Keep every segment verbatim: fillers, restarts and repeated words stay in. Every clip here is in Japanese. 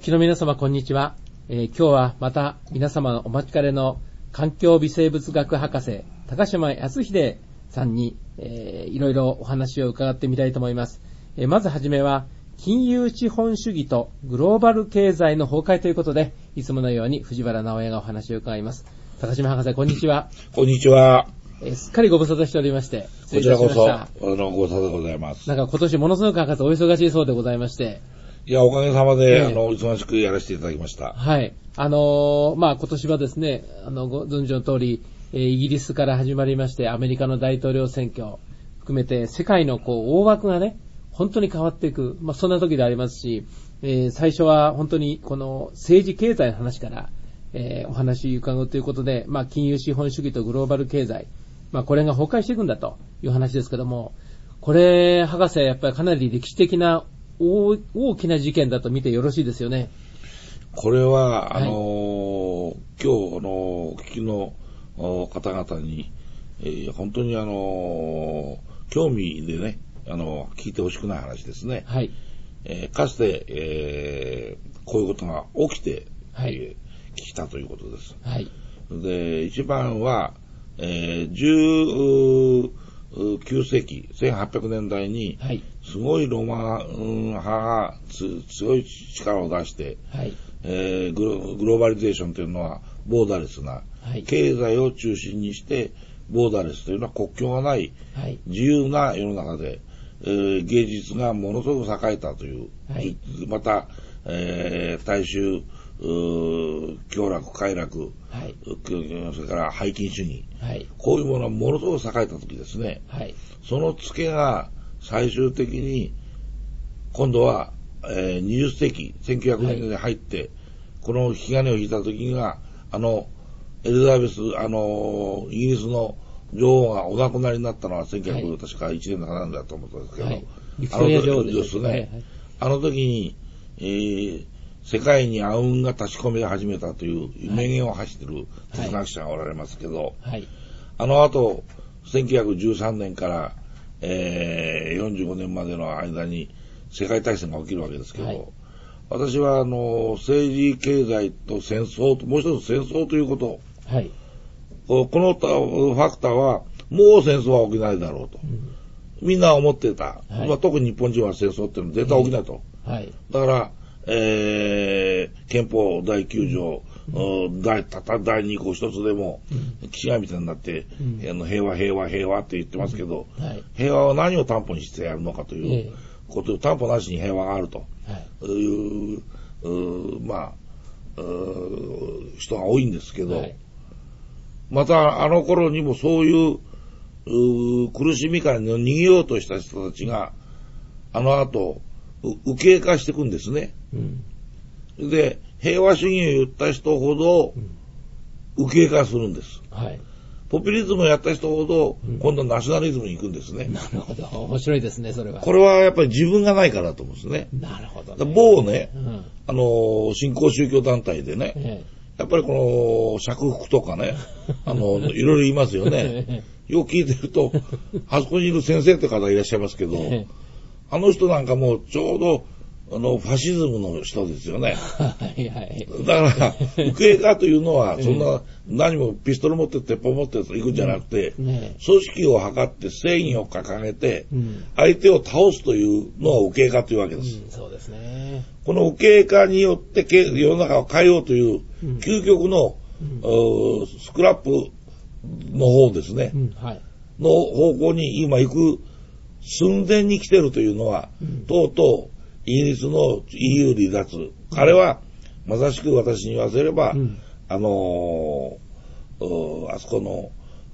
聞きの皆様こんにちは、えー、今日はまた皆様のお待ちかねの環境微生物学博士高島康秀さんに、えー、いろいろお話を伺ってみたいと思います。えー、まずはじめは金融資本主義とグローバル経済の崩壊ということで、いつものように藤原直哉がお話を伺います。高島博士こんにちは。 こんにちは。 えー、すっかりご無沙汰しておりまして失礼いたしました。こちらこそあのご無沙汰でございます。 なんか今年ものすごく博士お忙しいそうでございまして、 いや、おかげさまで、えー、あの、忙しくやらせていただきました。 はい。あのー、まあ、今年はですね、あの、ご存知の通り、えー、イギリスから始まりまして、アメリカの大統領選挙含めて、世界のこう、大枠がね、本当に変わっていく、まあ、そんな時でありますし、えー、最初は本当にこの政治経済の話から、えー、お話伺うということで、まあ、金融資本主義とグローバル経済、まあ、これが崩壊していくんだという話ですけども、これ、博士はやっぱりかなり歴史的な大, 大きな事件だと見てよろしいですよね。 これは、あのーはい、今日、あのー、お聞きの方々に、えー、本当にあのー、興味でね、あのー、聞いてほしくない話ですね。 はい。えー、かつて、えー、こういうことが起きて、はい、えー、聞いたということです。 はい。で、 一番は、えー、じゅうきゅうせいき、せんはっぴゃくねんだいに、はい、すごいロマン派が強い力を出して、はいえーグロ、グローバリゼーションというのはボーダレスな、はい、経済を中心にしてボーダレスというのは国境がない、はい、自由な世の中で、えー、芸術がものすごく栄えたという、はい、また、えー、大衆享楽快楽、はい、それから拝金主義、はい、こういうものはものすごく栄えた時ですね、はい、そのツケが最終的に今度は、えー、にじゅっせいきせんきゅうひゃくねんに入って、はい、この引き金を引いた時があのエリザベスあのイギリスの女王がお亡くなりになったのはせんきゅうひゃく、はい、確かいちねんだかなんだと思ったんですけど、はい、 ビクトリア女王ですね、はいはい、あの時に、えー世界に暗雲が立ち込め始めたという名言を発している哲学者がおられますけど、はいはい、あの後、せんきゅうひゃくじゅうさんねんから、えー、よんじゅうごねんまでの間に世界大戦が起きるわけですけど、はい、私はあの政治経済と戦争と、もう一つ戦争ということ、はい、このファクターはもう戦争は起きないだろうと、うん、みんな思っていた、はいまあ、特に日本人は戦争っていうのは絶対起きないと、はい、だからえー、憲法だいきゅうじょう、うん、第, 第二項一つでも、うん、岸上みたいになって、うん、あの平和平和平和って言ってますけど、うんはい、平和は何を担保にしてやるのかということを、担保なしに平和があると、はい、いう、うまあう人が多いんですけど、はい、またあの頃にもそういう、う苦しみから逃げようとした人たちがあの後右傾化していくんですね、うん、で平和主義を言った人ほど右傾化するんです、うんはい、ポピュリズムをやった人ほど今度はナショナリズムに行くんですね、 うん、なるほど面白いですね。それはこれはやっぱり自分がないからだと思うんですね。 なるほど、ね、 某ね、うん、あの新興宗教団体でね、ええ、やっぱりこの釈福とかねあのいろいろ言いますよねよく聞いてるとあそこにいる先生って方いらっしゃいますけど、ええあの人なんかもうちょうどあのファシズムの人ですよね。はいはい。だから右傾化というのはそんな何もピストル持って鉄砲持って行くんじゃなくて、ね、組織を図って正義を掲げて相手を倒すというのは右傾化というわけです。 うん、そうですね。 この右傾化によって世の中を変えようという究極の、うん、スクラップの方ですね、うんはい、の方向に今行く寸前に来てるというのは、うん、とうとうイギリスの イーユー 離脱、うん、あれはまさしく私に言わせれば、うん、あのー、あそこの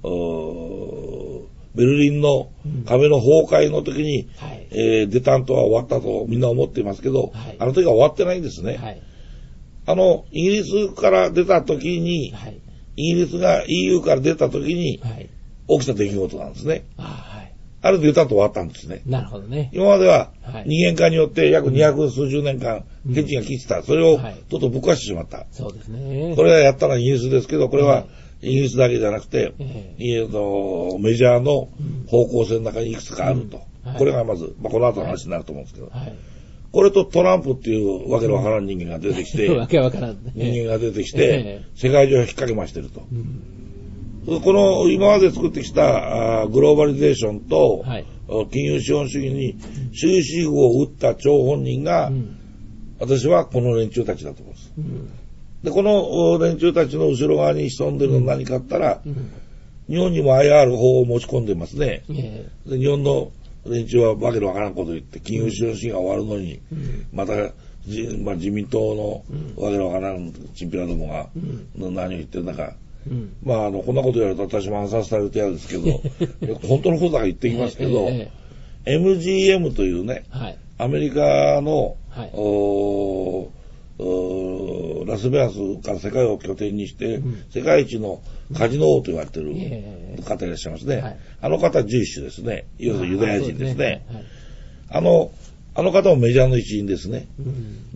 ベルリンの壁の崩壊の時に、うんはいえー、デタントは終わったとみんな思っていますけど、はい、あの時は終わってないんですね、はい、あのイギリスから出た時に、はい、イギリスが イーユー から出た時に、はい、起きた出来事なんですね。ある程度たと終わったんですね。 なるほどね。 今までは二元化によって約二百数十年間ケチが効いてた。それをとうとうぶっ壊してしまった。 そうですね。 これはやったのはイギリスですけど、これはイギリスだけじゃなくて、えー、のメジャーの方向性の中にいくつかあると。うんはい、これがまず、まあ、この後の話になると思うんですけど、はい、 これとトランプっていうわけのわからん人間が出てきて、 わけわからん、 ね、人間が出てきて、世界中を引っ掛けましてると。うん、この今まで作ってきたあグローバリゼーションと、はい、金融資本主義に終止符を打った張本人が、うん、私はこの連中たちだと思います。うん、で、この連中たちの後ろ側に潜んでるのは何かあったら、うん、日本にも アイアール 法を持ち込んでますね。うん、で日本の連中はわけのわからんこと言って、金融資本主義が終わるのに、うん、また、まあ、自民党のわけのわからんチンピラどもが、うん、何を言ってるんだか、うん、まあ、あの、こんなこと言われると私も暗殺されてやるんですけど、本当のことだから言ってきますけど、ええ、エムジーエム というね、はい、アメリカの、はい、おおラスベガスから世界を拠点にして、うん、世界一のカジノ王と言われている方いらっしゃいますね。はい、あの方、ジュイッシュですね。いわゆるユダヤ人ですね。あ, すねはい、あの、あの方もメジャーの一員ですね。うん、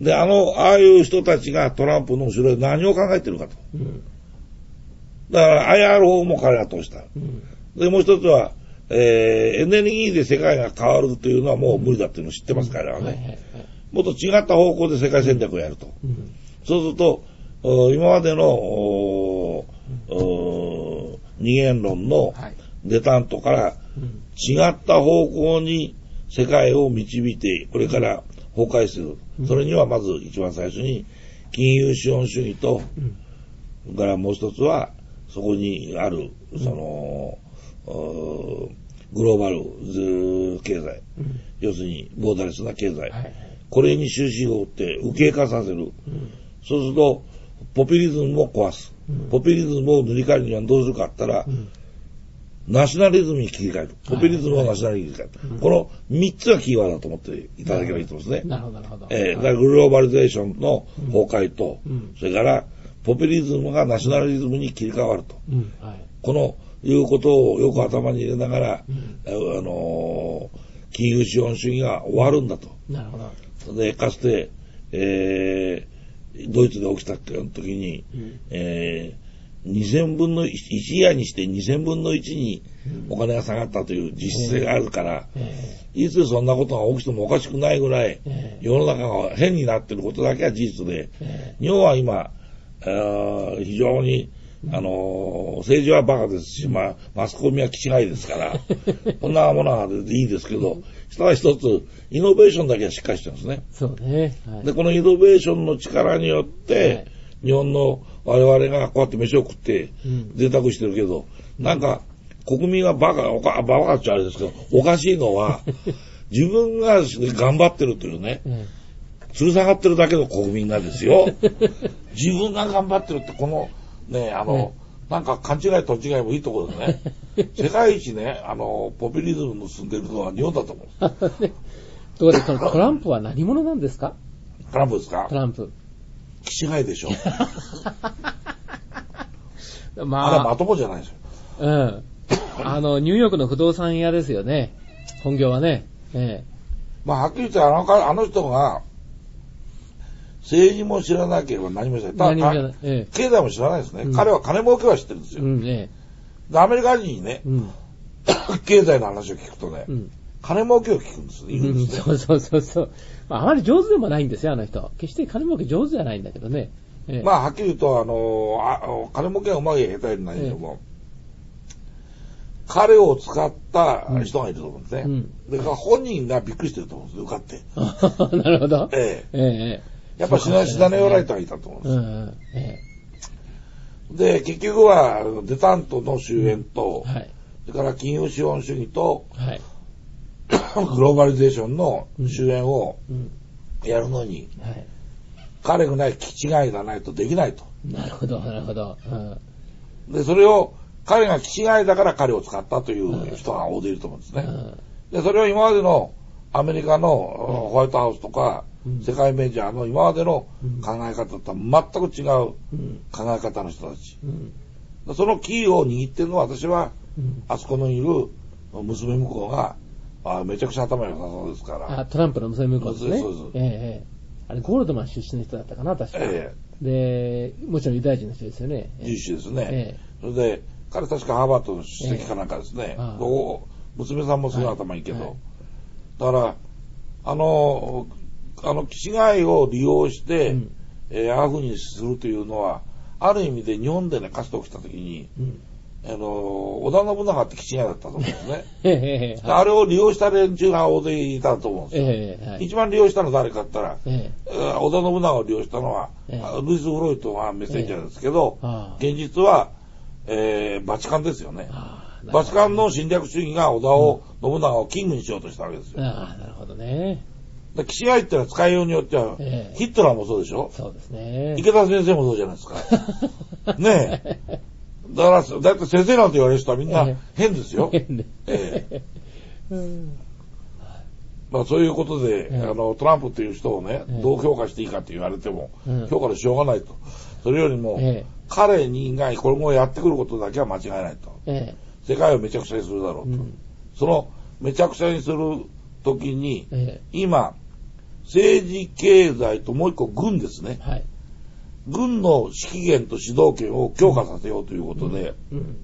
で、あの、ああいう人たちがトランプの後ろで何を考えてるかと。うん、だから アイアール 法も彼が通した。うん、で、もう一つは、えー、エネルギーで世界が変わるというのはもう無理だっていうのを知ってますから、彼はね。もっと違った方向で世界戦略をやると。うん、そうすると、今までの、二元論のデタントから違った方向に世界を導いて、これから崩壊する。うん、それにはまず一番最初に金融資本主義と、うん、からもう一つはそこにある、その、うん、グローバル経済、うん、要するにボーダレスな経済。はい、これに終止符を打って右傾化させる。うん、そうすると、ポピュリズムを壊す。うん、ポピュリズムを塗り替えるにはどうするかって言ったら、うん、ナショナリズムに切り替える。ポピュリズムをナショナリズムに切り替える。はいはい、この三つがキーワードだと思っていただければいいと思うんですね。 なるほど、なるほど。 えー、だからグローバリゼーションの崩壊と、うん、それから、ポピュリズムがナショナリズムに切り替わると。うんはい、この、いうことをよく頭に入れながら、うん、あのー、金融資本主義が終わるんだと。なるほど。で、かつて、えー、ドイツで起きた時に、うん、えー、にせんぶんのいち、一夜にしてにせんぶんのいちにお金が下がったという実質があるから、えー、いつそんなことが起きてもおかしくないぐらい、えー、世の中が変になっていることだけは事実で、えー、日本は今、非常にあのー、政治はバカですし、まあ、マスコミは気違いですから、こんなものはいいですけど、ただ一つ、イノベーションだけはしっかりしてるんですね。 そうね。はい、 で、このイノベーションの力によって、はい、日本の我々がこうやって飯を食って、贅沢してるけど、うん、なんか、国民はバカ、おか、バカっちゃあれですけど、おかしいのは、自分が頑張ってるというね、うん吊る下がってるだけの国民がですよ。自分が頑張ってるって、この、ね、あの、ね、なんか勘違いと違いもいいところでね。世界一ね、あの、ポピュリズムの進んでるのは日本だと思う。 ところで、トランプは何者なんですか？ トランプですか？ トランプ。 気違いでしょ。まあ。あれはまともじゃないですよ。 うん。あの、ニューヨークの不動産屋ですよね。本業はね。ええ、 まあ、はっきり言ってあの、あの人が、政治も知らなければ何も知らない。ただ、何も知らない、ええ、経済も知らないですね、うん。彼は金儲けは知ってるんですよ。うんええ、でアメリカ人にね、うん、経済の話を聞くとね、うん、金儲けを聞くんです。言うんですね、 うん。そうそうそう。まあ、あまり上手でもないんですよ、あの人。決して金儲け上手じゃないんだけどね。ええ、 まあ、はっきり言うと、あの、あ金儲けはうまい下手にないけども、ええ、彼を使った人がいると思うんですね。うん、で本人がびっくりしてると思うんですよ、受かって。なるほど。ええ。ええやっぱしなしだねよられたがいたと思うんです。うんうんええ、で、結局はデタントの終焉と、うんはい、それから金融資本主義と、はい、グローバリゼーションの終焉をやるのに、うんはい、彼がない気違いがないとできないと。 なるほど、なるほど。 うん、で、それを彼が気違いだから彼を使ったという人が大勢いると思うんですね。うん、で、それを今までのアメリカのホワイトハウスとか、うん、世界メジャーの今までの考え方とは全く違う考え方の人たち。うん、そのキーを握ってるのは私は、うん、あそこのいる娘婿があめちゃくちゃ頭良さそうですから。 あ、トランプの娘婿ですね。そうです。ええあれゴールドマン出身の人だったかな、確か。ええで、もちろんユダヤ人の人ですよね。 ジュイッシュですね。ええそれで、彼確かハーバードの出席かなんかですね。ええ、娘さんもすごい頭いいけど。はい、だから、あの、 あの、岸外を利用して、うん、えー、ああいうふうにするというのは、ある意味で日本でね、かつて起きたときに、うん、あの、織田信長って岸外だったと思うんですね。へーはい、あれを利用した連中が大勢いたと思うんですよ。へーはい、一番利用したのは誰かって言ったら、へー織田信長を利用したのは、ルイス・フロイトがメッセンジャーですけど、現実は、えー、バチカンですよね。バチカンの侵略主義が織田を、うん、信長をキングにしようとしたわけですよ。 ああ、なるほどね。 岸外ってのは使いようによっては、えー、ヒットラーもそうでしょ。 そうですね。 池田先生もそうじゃないですか。ねえ。だから、だって先生なんて言われる人はみんな変ですよ。変で。えーうんまあ、そういうことで、えー、あの、トランプっていう人をね、えー、どう評価していいかって言われても、えー、評価でしょうがないと。それよりも、えー、彼にがこれもやってくることだけは間違いないと。えー世界をめちゃくちゃにするだろうと。うん、そのめちゃくちゃにするときに、ええ、今、政治経済ともう一個軍ですね。はい、軍の指揮権と指導権を強化させようということで、うんうん、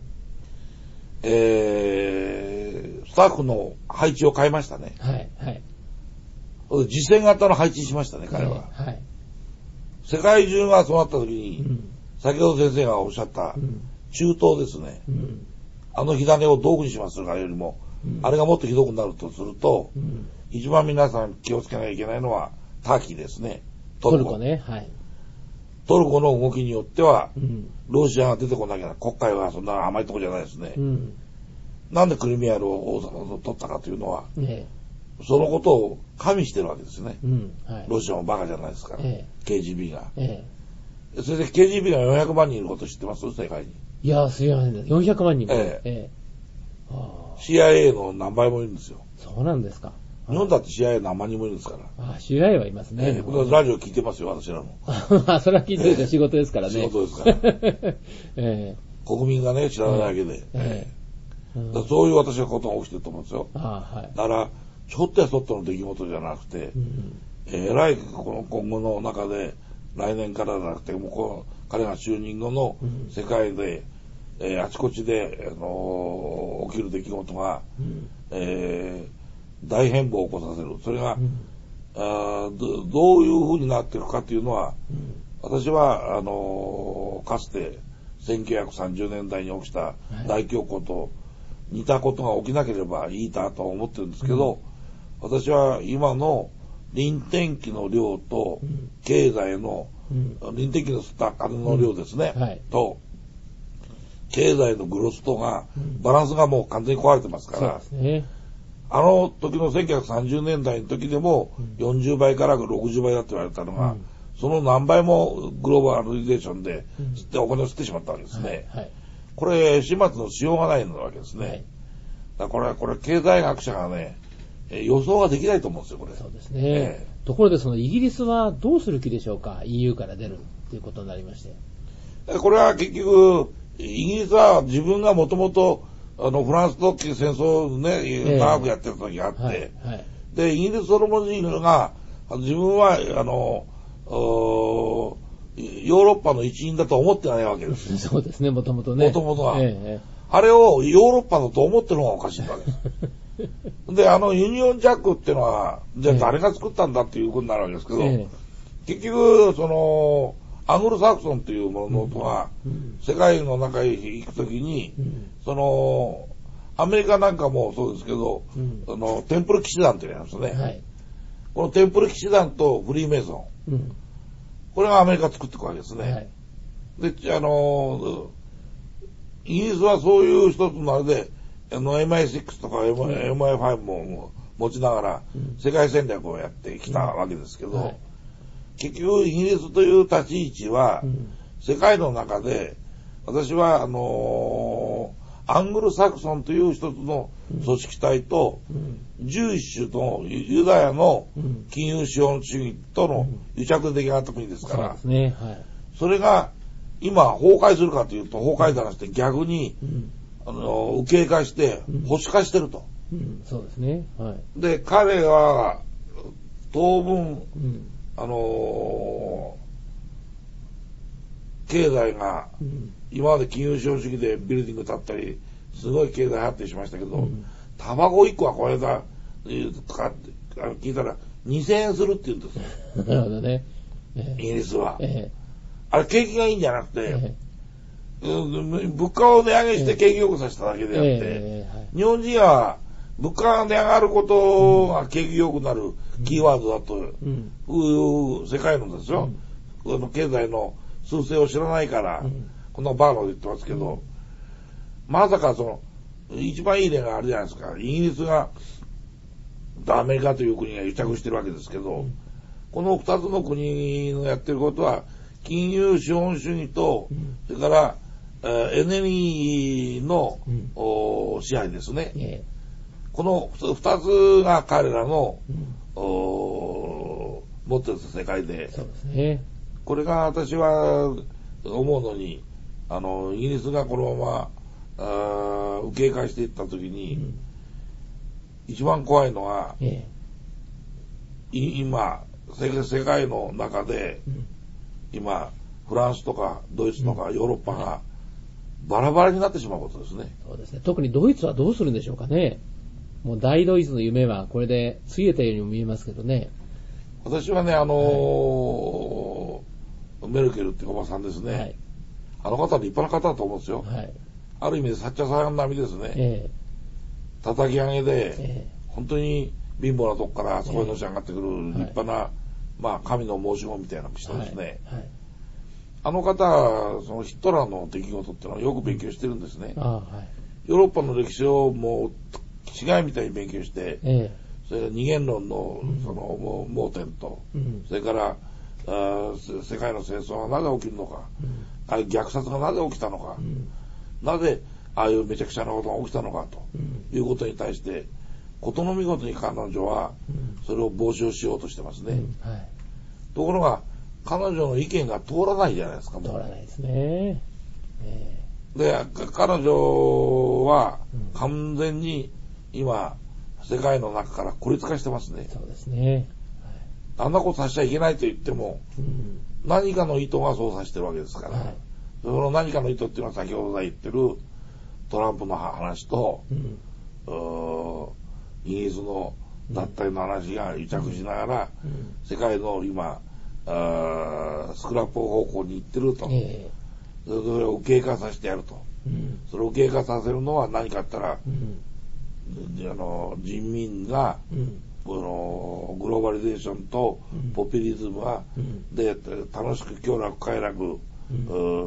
えー、スタッフの配置を変えましたね。はいはい、次戦型の配置にしましたね、彼は。はいはい、世界中がそうなったときに、うん、先ほど先生がおっしゃった、中東ですね。うんあの火種を道具にしますかよりも、うん、あれがもっとひどくなるとすると、うん、一番皆さん気をつけなきゃいけないのはターキーですね。 トルコ。トルコね。はい。 トルコの動きによっては、うん、ロシアが出てこなきゃ国会はそんな甘いとこじゃないですね。うん、なんでクリミアを取ったかというのは、ね、そのことを加味してるわけですね。うんはい、ロシアもバカじゃないですから、ええ、ケージービー が、ええ。それで ケージービー がよんひゃくまんにんいること知ってます世界に。 いやー、すいません。よんひゃくまんにんも。ええ。ええ、 シーアイエー の何倍もいるんですよ。 そうなんですか。 日本だって シーアイエー 何万人もいるんですから。 ああ、シーアイエー はいますね。 ええ、僕はラジオ聞いてますよ、私らも。 それは聞いてると仕事ですからね。 仕事ですから。ええ、国民がね、知らないだけで。ええうん、そういう私はことが起きてると思うんですよ。あはい、だから、ちょっとやそっとの出来事じゃなくて、うん、えらいこの今後の中で、来年からじゃなくて、もうこの彼が就任後の世界で、うんえー、あちこちで、あのー、起きる出来事が、うんえー、大変貌を起こさせる。それが、うん、あ ど, どういう風になっていくかというのは、うん、私はあのー、かつてせんきゅうひゃくさんじゅうねんだいに起きた大恐慌と似たことが起きなければいいなと思ってるんですけど、うん、私は今の臨転機の量と経済の、うん、臨転機の吸った金の量ですね、うんはい、と経済のグロスとが、バランスがもう完全に壊れてますから、うんそうですね、あの時のせんきゅうひゃくさんじゅうねんだいの時でもよんじゅうばいからろくじゅうばいだって言われたのが、うん、その何倍もグローバリゼーションで吸ってお金を吸ってしまったわけですね。はいはい、これ始末のしようがないわけですね。はい、だからこれ、これ経済学者がね、予想ができないと思うんですよ、これ。 そうですね。えー、ところでそのイギリスはどうする気でしょうか イーユー から出るということになりまして。 これは結局、イギリスは自分がもともとあのフランスと戦争をね、長くやってる時があって、えーはいはい、で、イギリスそのものが自分はあの、ヨーロッパの一員だと思ってないわけです。 そうですね、もともとね。 もともとは、えー。あれをヨーロッパだと思ってるのがおかしいわけです。で、あの、ユニオンジャックっていうのは、じゃあ誰が作ったんだっていうことになるわけですけど、えー、結局、その、アングルサクソンというものとは、うん、世界の中へ行くときに、うん、その、アメリカなんかもそうですけど、うん、その、テンプル騎士団っていうのがありますね、はい。このテンプル騎士団とフリーメイソン、うん、これがアメリカ作っていくわけですね。はい、で、あの、イギリスはそういう一つのあれで、あの エムアイシックス とか エムアイファイブ も持ちながら世界戦略をやってきたわけですけど、うんはい、結局イギリスという立ち位置は、うん、世界の中で私はあのー、アングルサクソンという一つの組織体と、うん、じゅういっ種のユダヤの金融資本主義との癒着で出来上がった国ですから、うん そ, うですねはい、それが今崩壊するかというと崩壊じゃなくて逆に、うんあの、右傾化して、保守化してると。 うんうん、そうですね。はい。 で、彼は、当分、うん、あのー、経済が、うん、今まで金融資本主義でビルディング建ったり、すごい経済発展しましたけど、うん、タバコいっこはこれだ、とか聞いたら、 にせんえんするって言うんですよ。 なるほどね。 えー、イギリスは。 えー、あれ、景気がいいんじゃなくて、えー、物価を値上げして景気良くさせただけであって、えーはい、日本人は物価が値上がることが景気良くなるキーワードだと、うん、世界のですよ、うん、経済の趨勢を知らないから、うん、このバーローで言ってますけど、うん、まさかその、一番いい例があるじゃないですか。イギリスが、アメリカという国が癒着してるわけですけど、うん、この二つの国のやってることは、金融資本主義と、うん、それから、エネルギーの、うん、支配ですね。えーこの二つが彼らの、うん、持ってる世界で、そうですね、これが私は思うのに、あの、イギリスがこのまま、受け返していったときに、うん、一番怖いのは、ええ、今世、世界の中で、うん、今、フランスとかドイツとかヨーロッパがバラバラになってしまうことですね。 そうですね。特にドイツはどうするんでしょうかね。もう大ドイツの夢はこれでついえたようにも見えますけどね。 私はね、あのーはい、メルケルっていうおばさんですね。はい、あの方は立派な方だと思うんですよ。はい、ある意味でサッチャーさん並みですね。えー、叩き上げで、えー、本当に貧乏なとこからそこへのし上がってくる立派な、えーはい、まあ神の申し子みたいな人ですね。はいはい、あの方はそのヒトラーの出来事っていうのをよく勉強してるんですね。あ、はい、ヨーロッパの歴史をもう違いみたいに勉強して、ええ、それから二元論のその盲点と、うん、それからあ世界の戦争がなぜ起きるのか、うん、あれ虐殺がなぜ起きたのか、うん、なぜああいうめちゃくちゃなことが起きたのかと、うん、いうことに対して事の見事に彼女はそれを防止をしようとしてますね。うん、はい、ところが彼女の意見が通らないじゃないですか。もう通らないですね。えー、で彼女は完全に今世界の中から孤立化してますね。 そうですね。 はい、あんなことさせちゃいけないと言っても、うん、何かの意図がそうさせてるわけですから、はい、その何かの意図っていうのは先ほど言ってるトランプの話と、うん、イギリスの脱退の話が癒着しながら、うん、世界の今あスクラップ方向に行ってると、えー、それを右傾化させてやると、うん、それを右傾化させるのは何かって言ったら、うん、あの人民が、うん、このグローバリゼーションとポピュリズムは、うん、で楽しく享楽快楽、うん、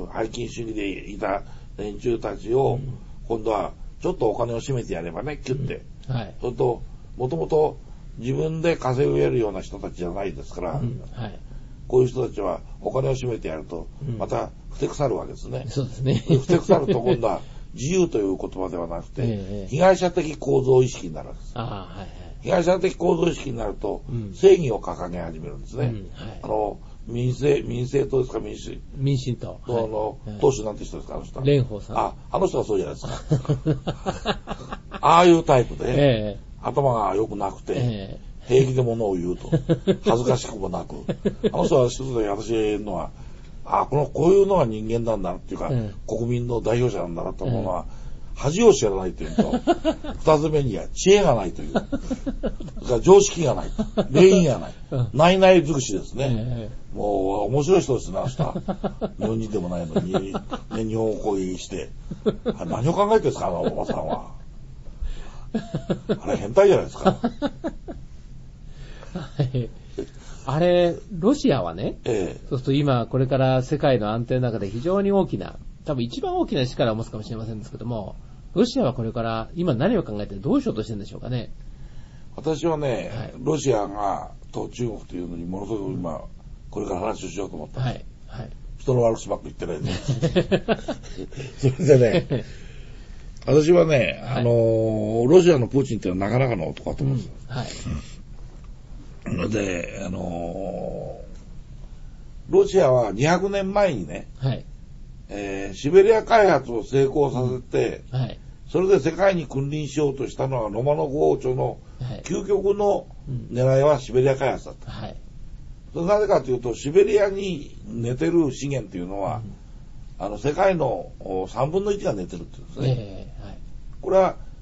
背金主義でいた連中たちを、うん、今度はちょっとお金を占めてやればねキュッて、うん、はい、それともともと自分で稼げるような人たちじゃないですから、うん、はい、こういう人たちはお金を占めてやるとまたふてくさるわけですね。 うん、そうですね。 ふてくさると今度は自由という言葉ではなくて、ええ、被害者的構造意識になるわけです。あ、はいはい、被害者的構造意識になると、うん、正義を掲げ始めるんですね。うん、はい、あの民政民政党ですか民主民進党あの、はい、党首なんて人ですかあの人。 蓮舫さん。 あ、あの人はそうじゃないですか。ああいうタイプで、ええ、頭が良くなくて、ええ、平気で物を言うと恥ずかしくもなく、あの人は一つで私のは。あ、この、こういうのが人間なんだなっていうか、うん、国民の代表者なんだなと思うのは、うん、恥を知らないというと、二つ目には知恵がないという、それから常識がない、礼儀がない、うん、ないない尽くしですね。うん、もう、面白い人ですね、あの人は。日本人でもないのに、ね、日本を攻撃して、何を考えてるんですか、あのおばさんは。あれ、変態じゃないですか。 はい、あれ、ロシアはね、ええ、そうすると今、これから世界の安定の中で非常に大きな、多分一番大きな力を持つかもしれませんですけども、ロシアはこれから今何を考えてどうしようとしてるんでしょうかね。 私はね、はい、ロシアがと中国というのにものすごく今、これから話をしようと思ったんです。はいはい、人の悪口ばっかり言ってないで。それでね、私はね、はい、あのー、ロシアのプーチンっていうのはなかなかの男だと思うんですよ。うん、はいので、あのー、ロシアはにひゃくねんまえにね、はい、えー、シベリア開発を成功させて、はい、それで世界に君臨しようとしたのはロマノフ王朝の究極の狙いはシベリア開発だった。はい、それなぜかというと、シベリアに寝てる資源というのは、うん、あの世界のさんぶんのいちが寝てるっていうんですね。えーはい、これは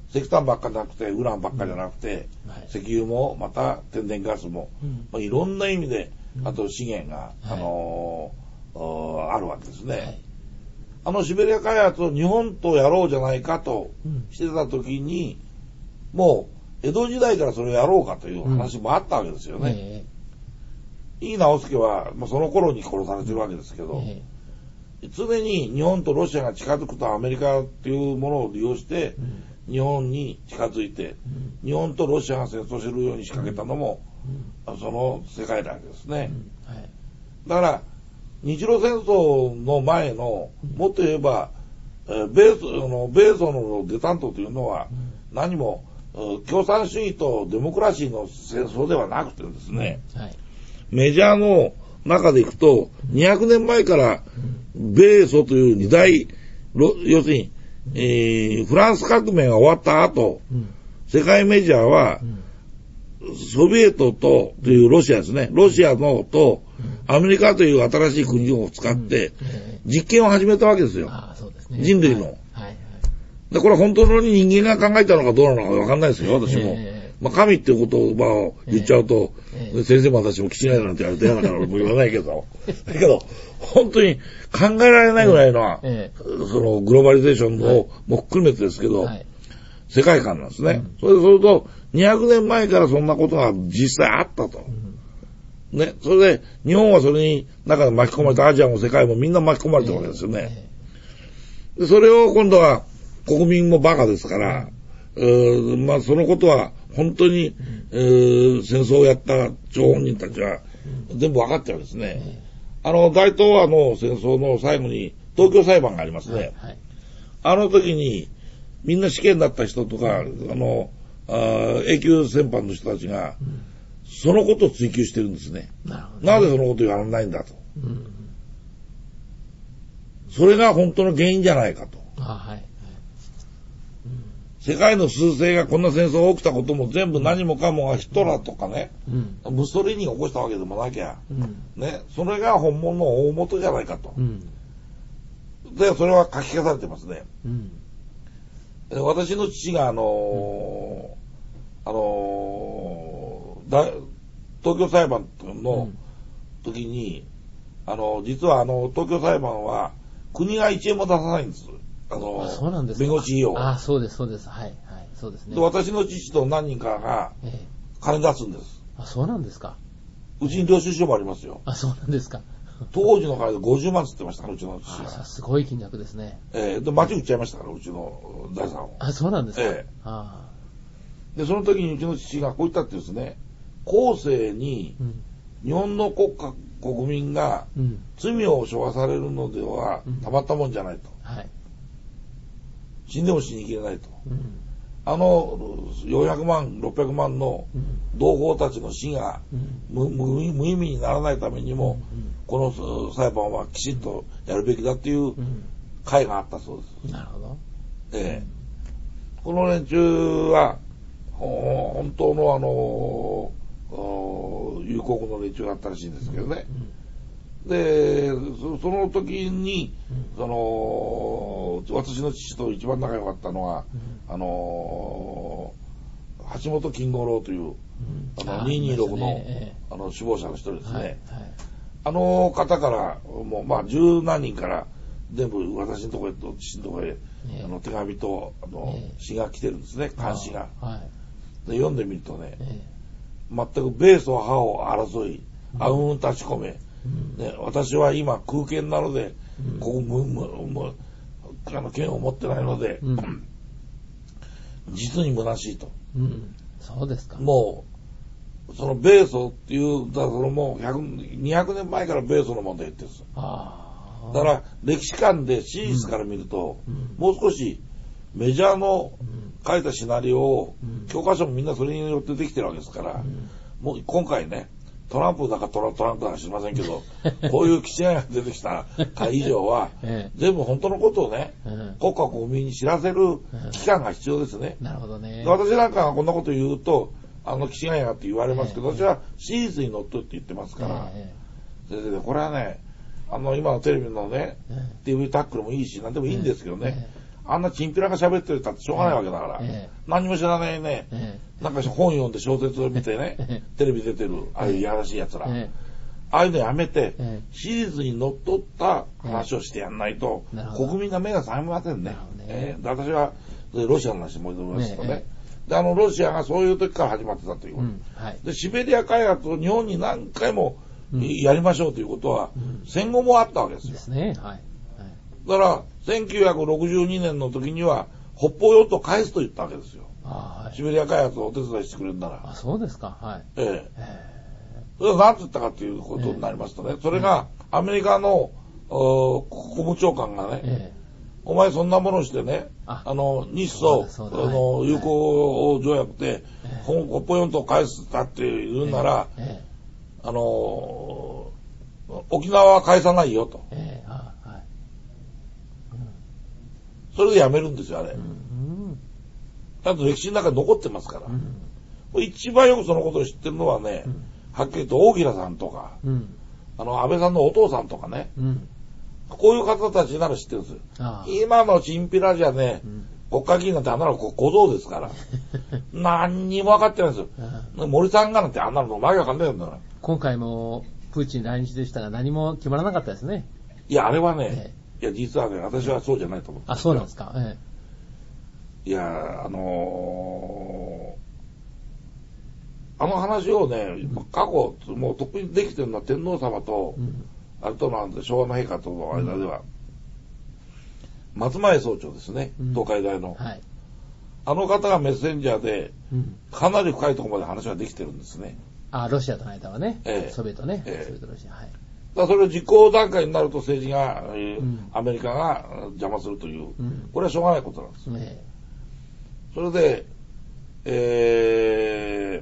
石炭ばっかじゃなくて、ウランばっかじゃなくて、うんはい、石油もまた天然ガスも、うんまあ、いろんな意味で、あと資源が、うん、あのー、あるわけですね。はい、あのシベリア開発を日本とやろうじゃないかとしてた時に、うん、もう江戸時代からそれをやろうかという話もあったわけですよね。うんえー、井伊直弼は、まあ、その頃に殺されてるわけですけど、えー、常に日本とロシアが近づくとアメリカっていうものを利用して、うん日本に近づいて、うん、日本とロシアが戦争するように仕掛けたのも、うん、その世界なわけですね、うんはい、だから日露戦争の前の、うん、もっと言えば、えー、米ソの米ソのデタントというのは、うん、何も共産主義とデモクラシーの戦争ではなくてですね、うんはい、メジャーの中でいくとにひゃくねんまえから米ソという二大要するにえー、フランス革命が終わった後、うん、世界メジャーは、うん、ソビエトと、というロシアですね。ロシアのと、うん、アメリカという新しい国を使って、うん、実験を始めたわけですよ。あそうですね、人類の、はいはいはい。で、これは本当に人間が考えたのかどうなのかわかんないですよ、私も。えー、まあ、神っていう言葉を言っちゃうと、えー、先生も私も気違いなんて言われて嫌だから俺も言わないけど。だけど、本当に考えられないぐらいの、えー、そのグローバリゼーションをも含めてですけど、はい、世界観なんですね。うん、それでそれと、にひゃくねんまえからそんなことが実際あったと。うん、ね。それで、日本はそれに中で巻き込まれたアジアも世界もみんな巻き込まれたわけですよね。でそれを今度は国民もバカですから、うーまあそのことは本当に、うん、戦争をやった張本人たちは全部分かってるわけですね。あの大東亜の戦争の最後に東京裁判がありますね。はいはい、あの時にみんな死刑になった人とか、あのあ永久戦犯の人たちが、うん、そのことを追求してるんですね。な, なぜそのことをやらないんだと、うん。それが本当の原因じゃないかと。あはい世界の趨勢がこんな戦争が起きたことも全部何もかもがヒトラーとかね、うん、ムッソリーニが起こしたわけでもなきゃ、うん、ね、それが本物の大元じゃないかと。うん、で、それは書き消されてますね。うん、私の父があのー、あのー、だ東京裁判の時に、あのー、実はあの東京裁判は国がいちえんも出さないんです。あの、あそうなんですか。弁護士費用。 あそうです、そうです。はい、はい、そうですね。 で、私の父と何人かが、金出すんです、 ええ。あ、そうなんですか。 うちに領収書もありますよ。 あ、そうなんですか。 当時の金でごじゅうまんつってましたから、うちの父が。 あ、すごい金額ですね。 ええで、町売っちゃいましたから、うちの財産を。 あ、そうなんですか。 ええあで、その時にうちの父がこう言ったってですね、後世に、日本の国家、国民が、罪を処罰されるのでは、たまったもんじゃないと。うん、はい。死んでも死にきれないと、うん、あのよんひゃくまんろっぴゃくまんの同胞たちの死が、うん、無, 無意味にならないためにも、うん、この裁判はきちっとやるべきだっていう会があったそうです。なるほど、ええ、この連中は本当のあの友好の連中だったらしいんですけどね、うん、で そ, その時に、うん、その私の父と一番仲良かったのは、うん、あの橋本金五郎という、うん、あのにひゃくにじゅうろく の、ね、あの首謀者の一人ですね、はいはい、あの方からもうまあ十何人から全部私のところへと父のところへ、ね、あの手紙とあの、ね、詩が来てるんですね、漢詩が、はい、で読んでみるとね、ね全く米ソ覇を争い、暗雲立ち込め、うんね、私は今空権なので、うん、ここむむむあの権を持ってないので、うん、実に虚しいと、 うん、そうですか。 もうその米ソっていうだからもうにひゃくねんまえから米ソの問題言ってるんです。あだから歴史観で史実から見ると、うん、もう少しメジャーの書いたシナリオを、うん、教科書もみんなそれによってできてるわけですから、うん、もう今回ねトランプだかトラ, トランプだか知りませんけどこういう気違いが出てきた回以上は、ええ、全部本当のことをね、うん、国家国民に知らせる機関が必要ですね、うん、なるほどね。私なんかがこんなこと言うとあの気違いがって言われますけど、ええ、私は史実にのっとって言ってますから、ええ、先生ねこれはねあの今のテレビのね、ええ、ティーブイ タックルもいいし何でもいいんですけどね、ええ、 あんなチンピラが喋ってるったってしょうがないわけだから、えー、何も知らないね、えー、なんか本読んで小説を見てね、えー、テレビ出てる、ああいういやらしい奴ら、えー、ああいうのやめて、えー、史実にのっとった話をしてやんないと、えー、国民が目が覚めませんね。えー、私はロシアの話も言いますとね、えー、であのロシアがそういう時から始まってたという、うんはい、でシベリア開発を日本に何回もやりましょうということは、うん、戦後もあったわけですよ。ですね。はいはい、だからせんきゅうひゃくろくじゅうにねんの時には北方四島返すと言ったわけですよ。あ、はい、シベリア開発をお手伝いしてくれるなら。 あ、そうですか。はい。ええ。それは何て言ったかということになりますとね、それがアメリカの国務長官がね、ええ、お前そんなものしてね、あ, あの日ソあの友好条約で、ええ、北方四島返すだって言うなら、ええ、あの沖縄は返さないよと、ええあはいうん、それでやめるんですよあれ、うん、ちゃんと歴史の中に残ってますから、うん、一番よくそのことを知ってるのはね、うん、はっきりと大平さんとか、うん、あの安倍さんのお父さんとかね、うんこういう方たちなら知ってるんですよ。ああ今のチンピラじゃね、うん、国会議員なんてあんなの小僧ですから。何にも分かってないんですよ。森さんがなんてあんなのわけわかんないんだから。 今回もプーチン来日でしたが何も決まらなかったですね。 いや、あれはね、ええ、いや、実はね、私はそうじゃないと思って。 あ、そうなんですか。ええ、いや、あのー、あの話をね、過去、もう特にできてるのは天皇様と、うんあれとなんで昭和の陛下との間では、うん、松前総長ですね、うん、東海大の、はい、あの方がメッセンジャーで、うん、かなり深いところまで話ができてるんですね。 あ、ロシアとの間はね、ええ、ソビエトね、ええ、ソビエトロシア、はい。だからそれを実行段階になると政治が、えーうん、アメリカが邪魔するという、うん、これはしょうがないことなんです。ええ、それで、えー、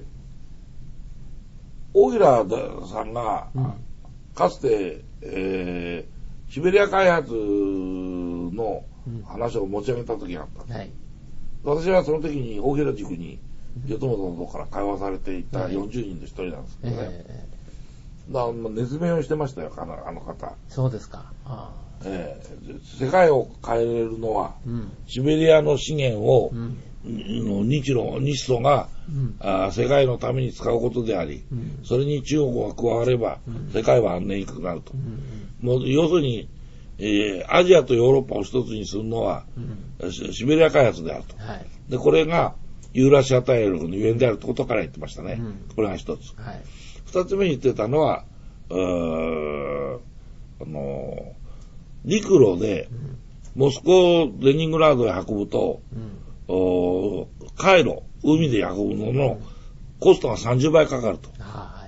大平さんが、うんかつて、えー、シベリア開発の話を持ち上げた時があった、うんはい、私はその時に大平塾に与党のところから会話されていたよんじゅうにんの一人なんですけどね、えー、だから熱弁をしてましたよあの、あの方。 そうですか。あ、 えー、世界を変えれるのは、うん、シベリアの資源を、うん日露、日ソが、うん、あ世界のために使うことであり、うん、それに中国が加われば、うん、世界は安寧にくなると。うん、もう要するに、えー、アジアとヨーロッパを一つにするのは、うん、シベリア開発であると。はい、で、これがユーラシア大陸のゆえんであるということから言ってましたね。うん、これが一つ。はい、二つ目に言ってたのは、うーあの陸路で、うん、モスクワ、レニングラードへ運ぶと、うん回路、海で運ぶののコストがさんじゅうばいかかると。はい、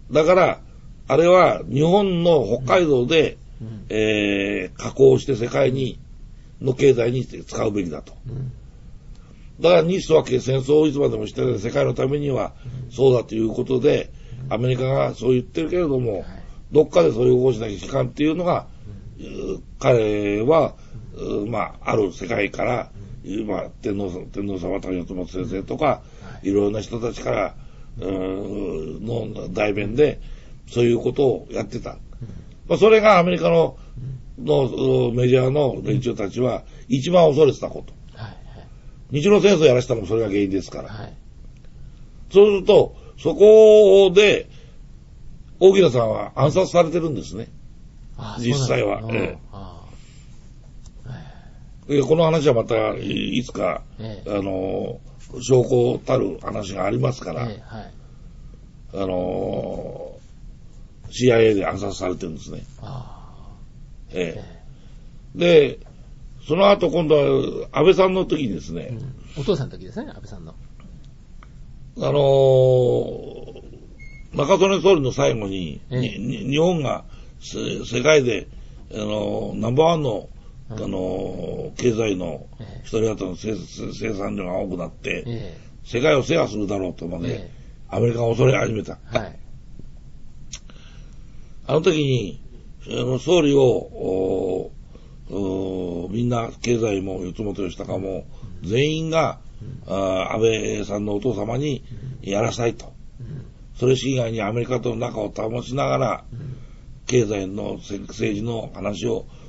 だから、あれは日本の北海道で、うんえー、加工して世界に、の経済に使うべきだと。うん、だから日ソは戦争をいつまでもして、世界のためにはそうだということで、うん、アメリカがそう言ってるけれども、はい、どっかでそういう動きしなきゃいかんっていうのが、うん、彼は、うん、まあ、ある世界から、まあ、天皇、天皇様とか四本先生とか、はい、いろんな人たちから、うーん、の代弁で、そういうことをやってた。うん、まあ、それがアメリカの、のメジャーの連中たちは一番恐れてたこと。はいはい、日露戦争やらせたのもそれが原因ですから。はい、そうすると、そこで、大平さんは暗殺されてるんですね。実際は。ええこの話はまたいつか、ええ、あの証拠たる話がありますから、ええはい、あの シーアイエー で暗殺されてるんですね。あええ、でその後今度は安倍さんの時にですね、 うん、お父さんの時ですね安倍さんのあの中曽根総理の最後に、ええ、に日本が世界であのナンバーワンのあの、経済の一人当たりの生産量が多くなって、えー、世界を制覇するだろうとまで、えー、アメリカが恐れ始めた。はい、あの時に、あの総理を、みんな経済も四本義孝も、全員が、うん、あ安倍さんのお父様にやらせたいと。うん、それ以外にアメリカとの仲を保ちながら、うん、経済の政治の話を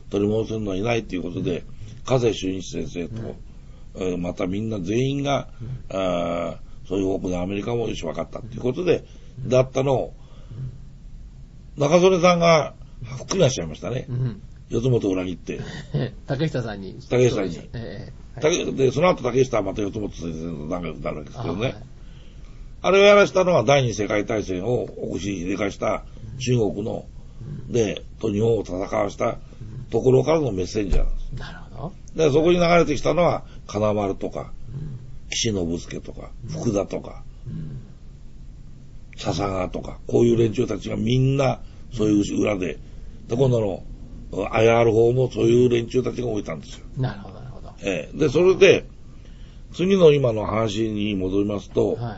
取り戻せるのはいないということで、加瀬俊一先生と、うん、またみんな全員が、うん、あそういう方向でアメリカもよし分かったということで、うん、だったのを、中曽根さんが含み出しちゃいましたね。うん、四つ元を裏切って。 竹下さんに。 竹下さんに。えーはい、で、その後竹下はまた四つ元先生と仲良くなるわけですけどね。あ,、はい、あれをやらしたのは第二次世界大戦を起こし、でかした中国の、うん、で、と日本を戦わしたところからのメッセンジャーなんです。 なるほど。 で、そこに流れてきたのは、金丸とか、うん、岸信介とか、福田とか、うん、笹川とか、こういう連中たちがみんな、そういう裏で、で、今度の、アイアール 法もそういう連中たちが置いたんですよ。 なるほど、なるほど。 ええ。で、それで、次の今の話に戻りますと、はい、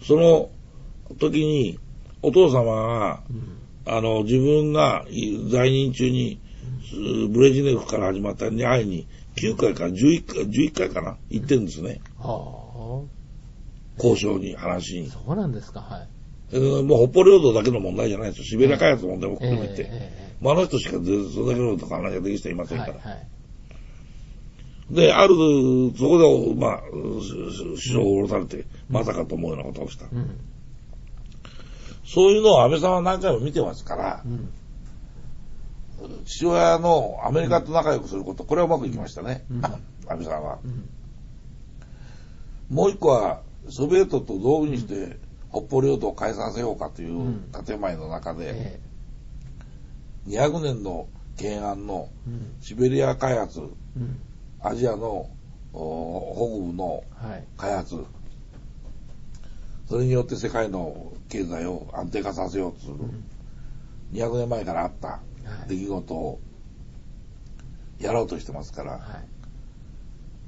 その時に、お父様が、うん、あの、自分が在任中に、うん、ブレジネフから始まったに会いに、きゅうかいからじゅういっかい、じゅういっかいかな行ってるんですね。はあ、交渉に、話に。 そうなんですか、はい。 もう北方領土だけの問題じゃないですよ。シベリア開発の問題も含めて。えーえー、まあ、あの人しかそれだけのとか話ができる人いませんから。はいはい、で、ある、そこで、まあ、首相を降ろされて、まさかと思うようなことをした。うん、そういうのを安倍さんは何回も見てますから、うん、父親のアメリカと仲良くすること、これはうまくいきましたね。うん、安倍さんは。うん、もう一個は、ソビエトとどういうふうにして、うん北方領土を解散せようかという建前の中で、うんええ、にひゃくねんの懸案のシベリア開発、うん、アジアの北部の開発、はい、それによって世界の経済を安定化させようとする、うん、にひゃくねんまえからあった出来事をやろうとしてますから、はい、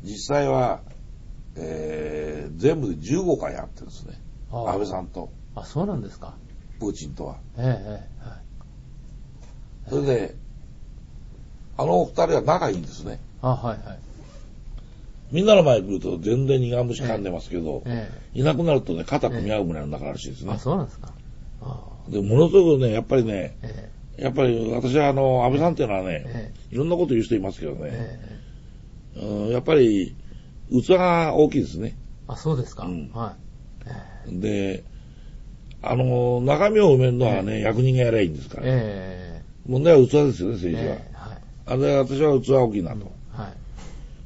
実際は、えー、全部でじゅうごかいやってるんですね。安倍さんと。 あ、そうなんですか。 プーチンとは。 ええ、ええ、はい。 それで、あの二人は仲いいんですね。 あ、はいはい。 みんなの前に来ると全然苦虫噛んでますけど、ええ、いなくなるとね、肩組み合うぐらいの仲らしいですね。 あ、そうなんですか。 あで、ものすごくね、やっぱりね、ええ、やっぱり私はあの、安倍さんっていうのはね、ええ、いろんなこと言う人いますけどね、ええ、うん、やっぱり、器が大きいですね。 あ、そうですか。うん、はい。 で、あの、中身を埋めるのはね、えー、役人がやればいいんですから。えー、問題は器ですよね、政治は。えーはい、あれ、私は器大きいなと。うんはい、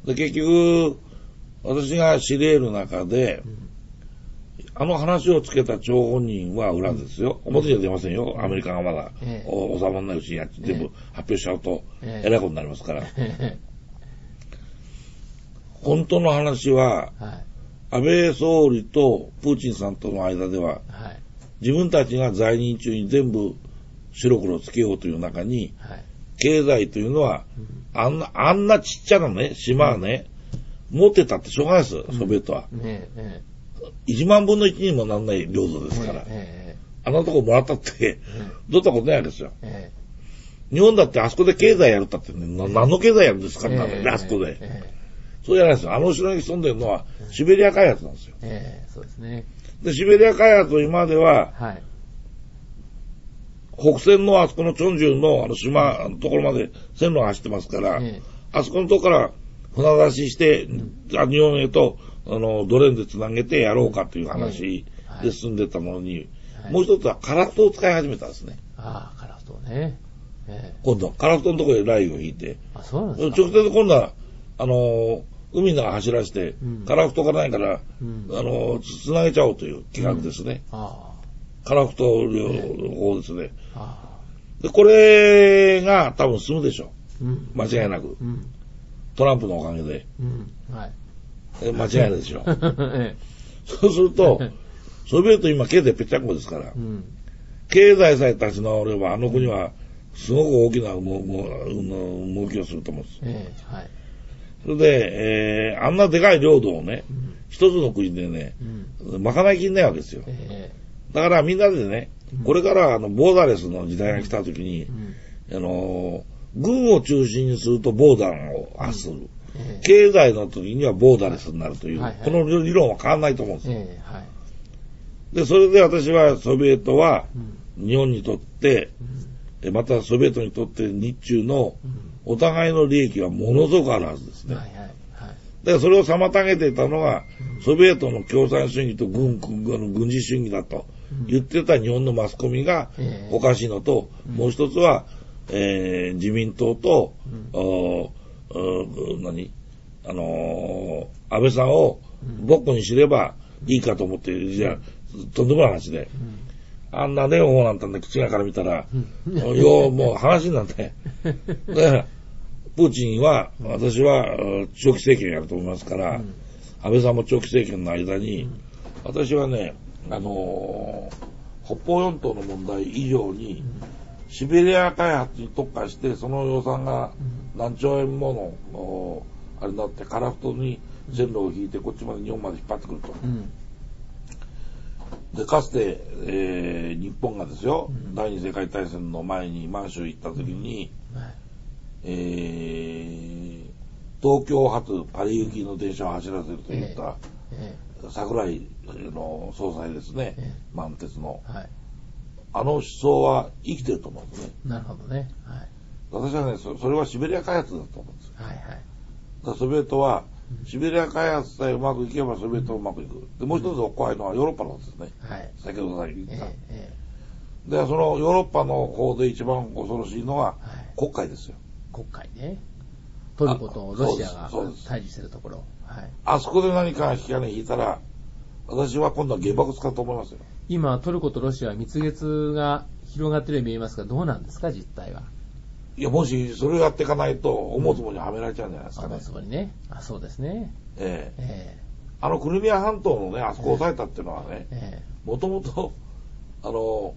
で、結局、私が知り得る中で、うん、あの話をつけた張本人は裏ですよ。うん、表には出ませんよ。アメリカがまだ、えー、収まらないうちにやって全部発表しちゃうと、えらいことになりますから。えー、本当の話は、はい安倍総理とプーチンさんとの間では、はい、自分たちが在任中に全部白黒つけようという中に、はい、経済というのは、うん、あんな、あんなちっちゃなね、島はね、うん、持ってたってしょうがないですよ、ソビエトは。うんねね、いちまんぶんのいちにもなんない領土ですから。ね、あんなとこもらったって、どったことないわけですよ。ね、日本だってあそこで経済やるったって、ね、何の経済やるんですかね、ねあそこで。ねそうじゃないですよ。あの後ろに潜んでるのはシベリア開発なんですよ。 ええー、そうですね。 で、シベリア開発を今までは、はい、北線のあそこのチョンジュのあの島のところまで線路が走ってますから、えー、あそこのとこから船出しして、うん、日本へとあのドレーンでつなげてやろうかという話で進んでたものに、はい、もう一つはカラフトを使い始めたんですね。 ああ、カラフトね。 えー、今度はカラフトのところでラインを引いて、 あ、そうなんですか。 直接今度はあのー、海の中走らせて、うん、カラフトがないから、うん、あのー、つなげちゃおうという企画ですね。うん、あカラフトの方ですね。あで、これが多分進むでしょう。うん、間違いなく、うん。トランプのおかげで。うんはい、間違いないでしょう。ええ、そうすると、ソビエト今経済ぺっちゃんこですから、うん、経済さえ立ち直ればあの国はすごく大きな動きをすると思うんです。ええはいそれで、えー、あんなでかい領土をね、うん、一つの国でね、うん、まかないきんないわけですよ。えー、だからみんなでね、うん、これからあのボーダレスの時代が来た時に、うん、あのー、軍を中心にするとボーダーを発する、うんえー。経済の時にはボーダレスになるという、はいはい、この理論は変わらないと思うんですよ。えーはい、で、それで私はソビエトは日本にとって、うん、またソビエトにとって日中のお互いの利益はものすごくあるはずですね。はいはいはい、だからそれを妨げていたのが、うん、ソビエトの共産主義と 軍, 軍, 軍事主義だと言ってた日本のマスコミがおかしいのと、うん、もう一つは、えー、自民党と、うん、お何あのー、安倍さんを僕にすればいいかと思っているじゃん、とんでもない話で。うん、あんなね、方なんたんで、口から見たら、よう、もう話になって。で、プーチンは、私は長期政権やると思いますから、うん、安倍さんも長期政権の間に、うん、私はね、あのー、北方四島の問題以上に、うん、シベリア開発に特化して、その予算が何兆円もの、あれになって、樺太に線路を引いて、こっちまで日本まで引っ張ってくると。うんで、かつて、えー、日本がですよ、うん、第二次世界大戦の前に満州行った時に、うんはい、えー、東京発パリ行きの電車を走らせるといった、えーえー、桜井の総裁ですね、えー、満鉄の、はい。あの思想は生きてると思うんですね。 なるほどね。はい、 私はねそ、それはシベリア開発だと思うんです。はいはい。だからソビエトは、シベリア開発さえうまくいけばソビエトもうまくいく。で、もう一つ怖いのはヨーロッパなんですね。はい。先ほど言った。ええ、で、そのヨーロッパの方で一番恐ろしいのは、黒海ですよ。 黒海ね。トルコとロシアが対峙してるところ。はい。 あそこで何か引き金引いたら、私は今度は原爆使うと思いますよ。 今、トルコとロシアは蜜月が広がってるように見えますが、どうなんですか、実態は。 いや、もしそれをやっていかないと、思うつぼにはめられちゃうんじゃないですかね。 思うつぼにね。あ、そうですね。ええ。 ええ、あのクリミア半島のね、あそこを抑えたっていうのはね、もともと、あの、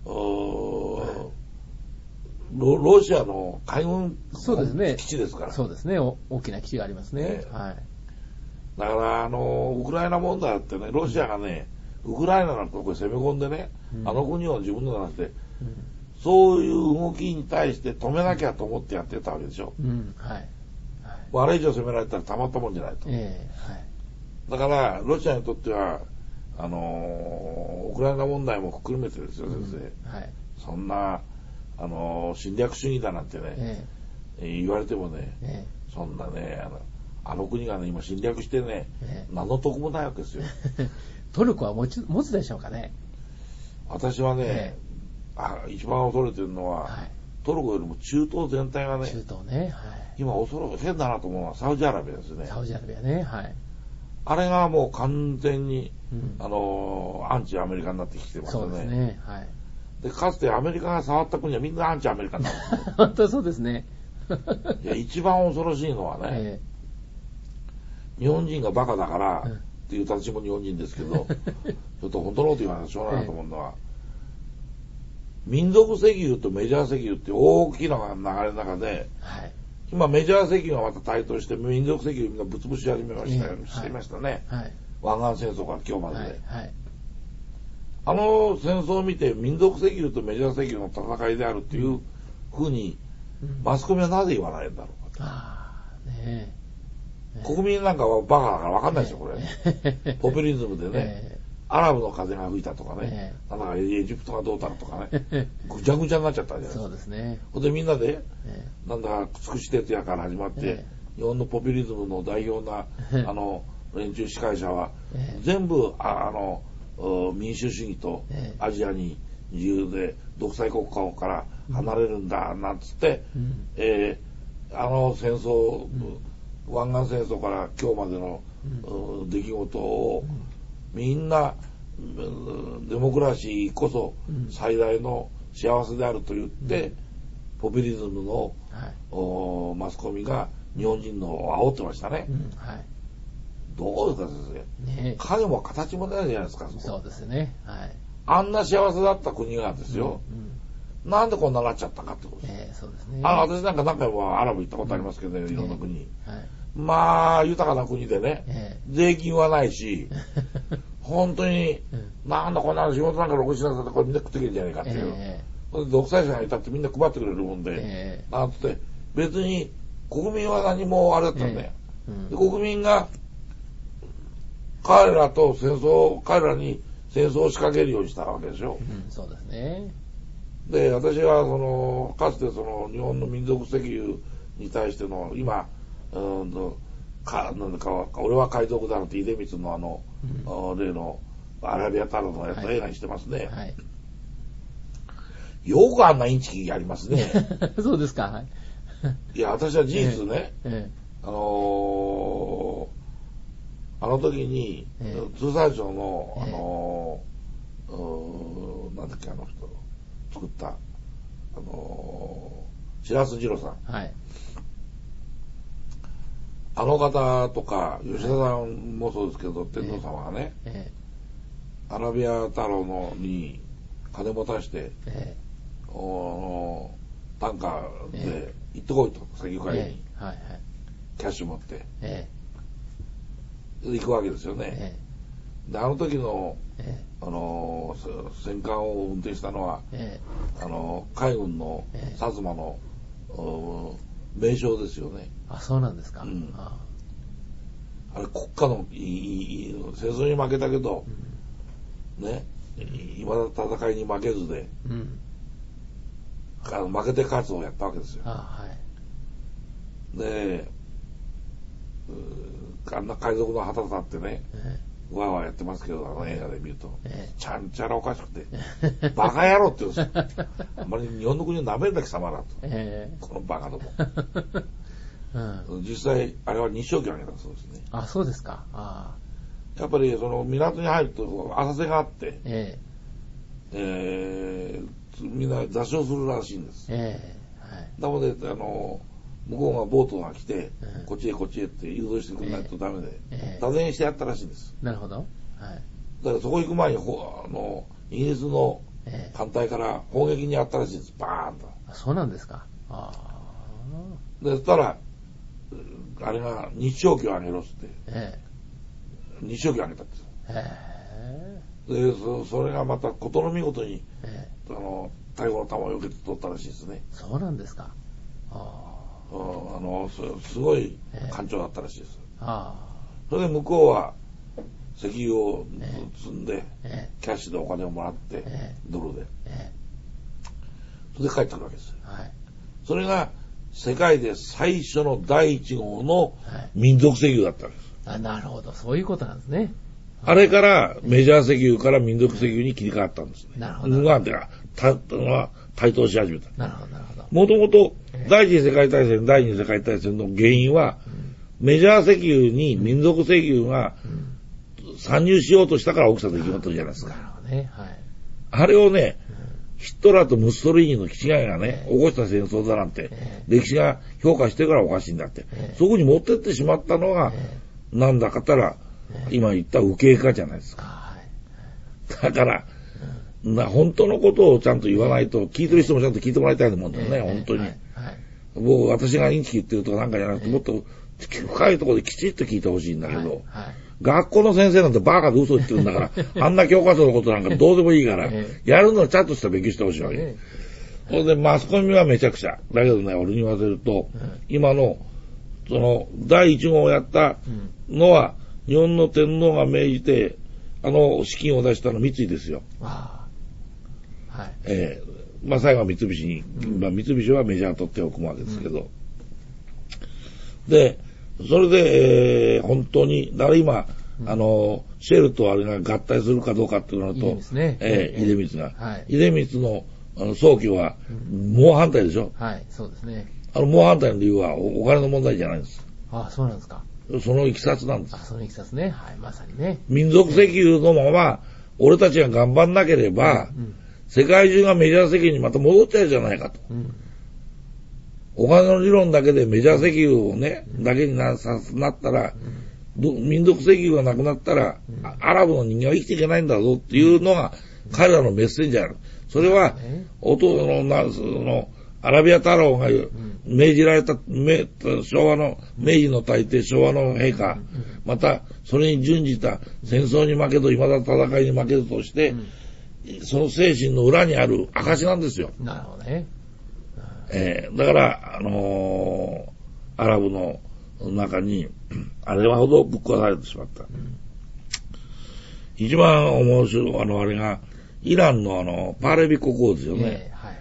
ロ, ロシアの海軍基地ですから。 そうですね。大きな基地がありますね。ええ、はい。 だから、あの、ウクライナ問題ってね、ロシアがね、ウクライナのところに攻め込んでね、うん、あの国を自分のなして、うん、そういう動きに対して止めなきゃと思ってやってたわけでしょ。うん、はい。はい、あれ以上攻められたらたまったもんじゃないと。えーはい、だから、ロシアにとっては、あのー、ウクライナ問題も含めてですよ、先生。うんはい、そんな、あのー、侵略主義だなんてね、えー、言われてもね、えー、そんなね、あの、あの国がね、今侵略してね、えー、何の得もないわけですよ。 トルコは持ち、持つでしょうかね。 私はね、えーあ一番恐れてるのは、はい、トルコよりも中東全体がね、 中東ね、はい、 今恐ろ変だなと思うのはサウジアラビアですね。 サウジアラビアね、はい。 あれがもう完全に、うん、あのアンチアメリカになってきてますよね。 そうですね、はい。 でかつてアメリカが触った国はみんなアンチアメリカになるんですよ。 本当そうですね。 いや一番恐ろしいのはね、えー、日本人がバカだから、うん、っていう私も日本人ですけど、ちょっと本当のこと言わないとしょうがないと思うのは。えー民族石油とメジャー石油って大きな流れの中で、はい、今メジャー石油がまた台頭して民族石油みんなぶつぶし始めましたよ、えー、していましたね、はい、湾岸戦争から今日までで、はいはい、あの戦争を見て民族石油とメジャー石油の戦いであるっていうふうに、うん、マスコミはなぜ言わないんだろうかと、あーねえ国民なんかはバカだから分かんないですよこれ、えー、ポピュリズムでね、えーアラブの風が吹いたとかね、えー、なんかエジプトがどうたらとかね、ぐちゃぐちゃになっちゃったじゃないですか。そうですね。ほんでみんなで、えー、なんだかつくし徹夜から始まって、えー、日本のポピュリズムの代表な、あの、連中司会者は、えー、全部、あ, あの、民主主義とアジアに自由で独裁国家から離れるんだ、なんつって、うん、えー、あの戦争、うん、湾岸戦争から今日までの、うん、出来事を、うんみんなデモクラシーこそ最大の幸せであると言って、うん、ポピュリズムの、はい、マスコミが日本人のを煽ってましたね、うんはい、どうですか先生、ね、影も形もないじゃないですか。 そ, そうですね、はい、 あんな幸せだった国がですよ、うんうん、なんでこんなになっちゃったかってことです、 えー、そうですね。 あ私なんか何回もアラブ行ったことありますけどね、うん、いろんな国、えーはいまあ、豊かな国でね、ええ、税金はないし、本当に、うん、なんだこんな仕事なんかろくしなさってこれみんな食ってくれるんじゃないかっていう。ええ、独裁者がいたってみんな配ってくれるもんで、ええ、なんつって、別に国民は何もあれだったんだよ。ええうん、で国民が、彼らと戦争、彼らに戦争を仕掛けるようにしたわけでしょ。 うん、そうですね。 で、私はその、かつてその日本の民族石油に対しての、今、うんと、か、なんだか、俺は海賊だなんて、出光のあの、うん、例の、アラビア太郎のやつを映画にしてますね。はいはい、よくあんなインチキやりますね。 そうですか。はい、 いや、私は事実ね、ええええ、あのー、あの時に、ええ、通産省の、あのー、ええ、なんだっけ、あの人、作った、あのー、白洲二郎さん。はい、あの方とか、吉田さんもそうですけど、天皇様がね、ええ、アラビア太郎のに金持たして、ええ、お単価で行ってこいと、石油買いに、ええ、はいはい、キャッシュ持って、ええ、行くわけですよね。ええ、で、あの時の、ええ、あの戦艦を運転したのは、ええ、あの海軍の薩摩の、ええ、名将ですよね。 あ、そうなんですか。うん、 あ, あれ国家のいい戦争に負けたけど、うん、ね、いまだ戦いに負けずで、うん、あの負けて勝つをやったわけですよ。あ、はい、で、あんな海賊の旗立ってね、ええ、わーわーやってますけど、あの映画で見ると、ええ、ちゃんちゃらおかしくて、バカ野郎って言うんですよ。あんまり日本の国を舐めるな貴様だと、ええ、このバカども。うん、実際あれは日照期をあげたそうですね。 あ、そうですか。あ、 やっぱりその港に入ると浅瀬があって、えええー、みんな座礁するらしいんです。ええ、はい、なのであの向こうがボートが来て、うん、こっちへこっちへって誘導してくれないとダメで、ええ、打電してやったらしいんです。 なるほど。はい、 だからそこ行く前にほあのイギリスの艦隊から砲撃にあったらしいんです。バーンと。 あ、そうなんですか。ああ。でそしたらあれが日照期を上げろっつって、ええ、日照期を上げたんですよ。ええ、で そ, それがまた事の見事に、ええ、あの大砲の弾を避けて取ったらしいですね。 そうなんですか。ああの す, すごい艦長だったらしいです。ええ、あそれで向こうは石油を積んで、ええ、キャッシュでお金をもらって、ええ、ドルで、ええ、それで帰ってくるわけですよ。はい、それが世界で最初の第一号の民族石油だったんです。 はい、あ、なるほど。そういうことなんですね。 あれからメジャー石油から民族石油に切り替わったんですね。 なるほど。 なんていうか、た、台頭し始めた。 なるほど、なるほど。 もともと第一次世界大戦、第二次世界大戦の原因は、うん、メジャー石油に民族石油が参入しようとしたから起きたと決まったじゃないですか。 なるほどね。はい。 あれをね、ヒットラーとムッソリーニの気違いがね、起こした戦争だなんて、歴史が評価してからおかしいんだって。そこに持ってってしまったのが、なんだかったら、今言った右傾化じゃないですか。だから、な本当のことをちゃんと言わないと、聞いてる人もちゃんと聞いてもらいたいと思うんだよね、本当に。僕、私がインチキ言ってるとかなんかじゃなくて、もっと深いところできちっと聞いてほしいんだけど、学校の先生なんてバカで嘘言ってるんだから、あんな教科書のことなんかどうでもいいから、やるのはちゃんとした勉強してほしいわけ。それでマスコミはめちゃくちゃ。だけどね、俺に言わせると、今の、その、第一号をやったのは、日本の天皇が命じて、あの資金を出したの三井ですよ。ああ、はい。えー、まあ最後は三菱に、うん、まあ三菱はメジャー取っておくわけですけど。うん、で、それで、えー、本当に、だから今、うん、あの、シェルとあれが合体するかどうかっていうのと、出光ね。えー、出光が。はい。出光の、あの、早期は、猛反対でしょ。 はい、そうですね。 あの、猛反対の理由はお、お金の問題じゃないんです。 ああ、そうなんですか。 そのいきさつなんです。 あ、そのいきさつね。はい、まさにね。 民族石油のまま、俺たちが頑張んなければ、うん、世界中がメジャー石油にまた戻っちゃうじゃないかと。うん、お金の理論だけでメジャー石油をね、うん、だけに な, さなったら、うん、民族石油がなくなったら、うん、アラブの人間は生きていけないんだぞっていうのが、うん、彼らのメッセンジャー。それは、弟の、な、その、アラビア太郎が命じられた、昭和の、明治の大帝、昭和の陛下、また、それに準じた戦争に負けず、未だ戦いに負けずとして、その精神の裏にある証なんですよ。 なるほどね。 えー、だから、あのー、アラブの中に、あれほどぶっ壊されてしまった。一番面白い、あの、あれが、イランのあの、パーレビ国王ですよね。えーはい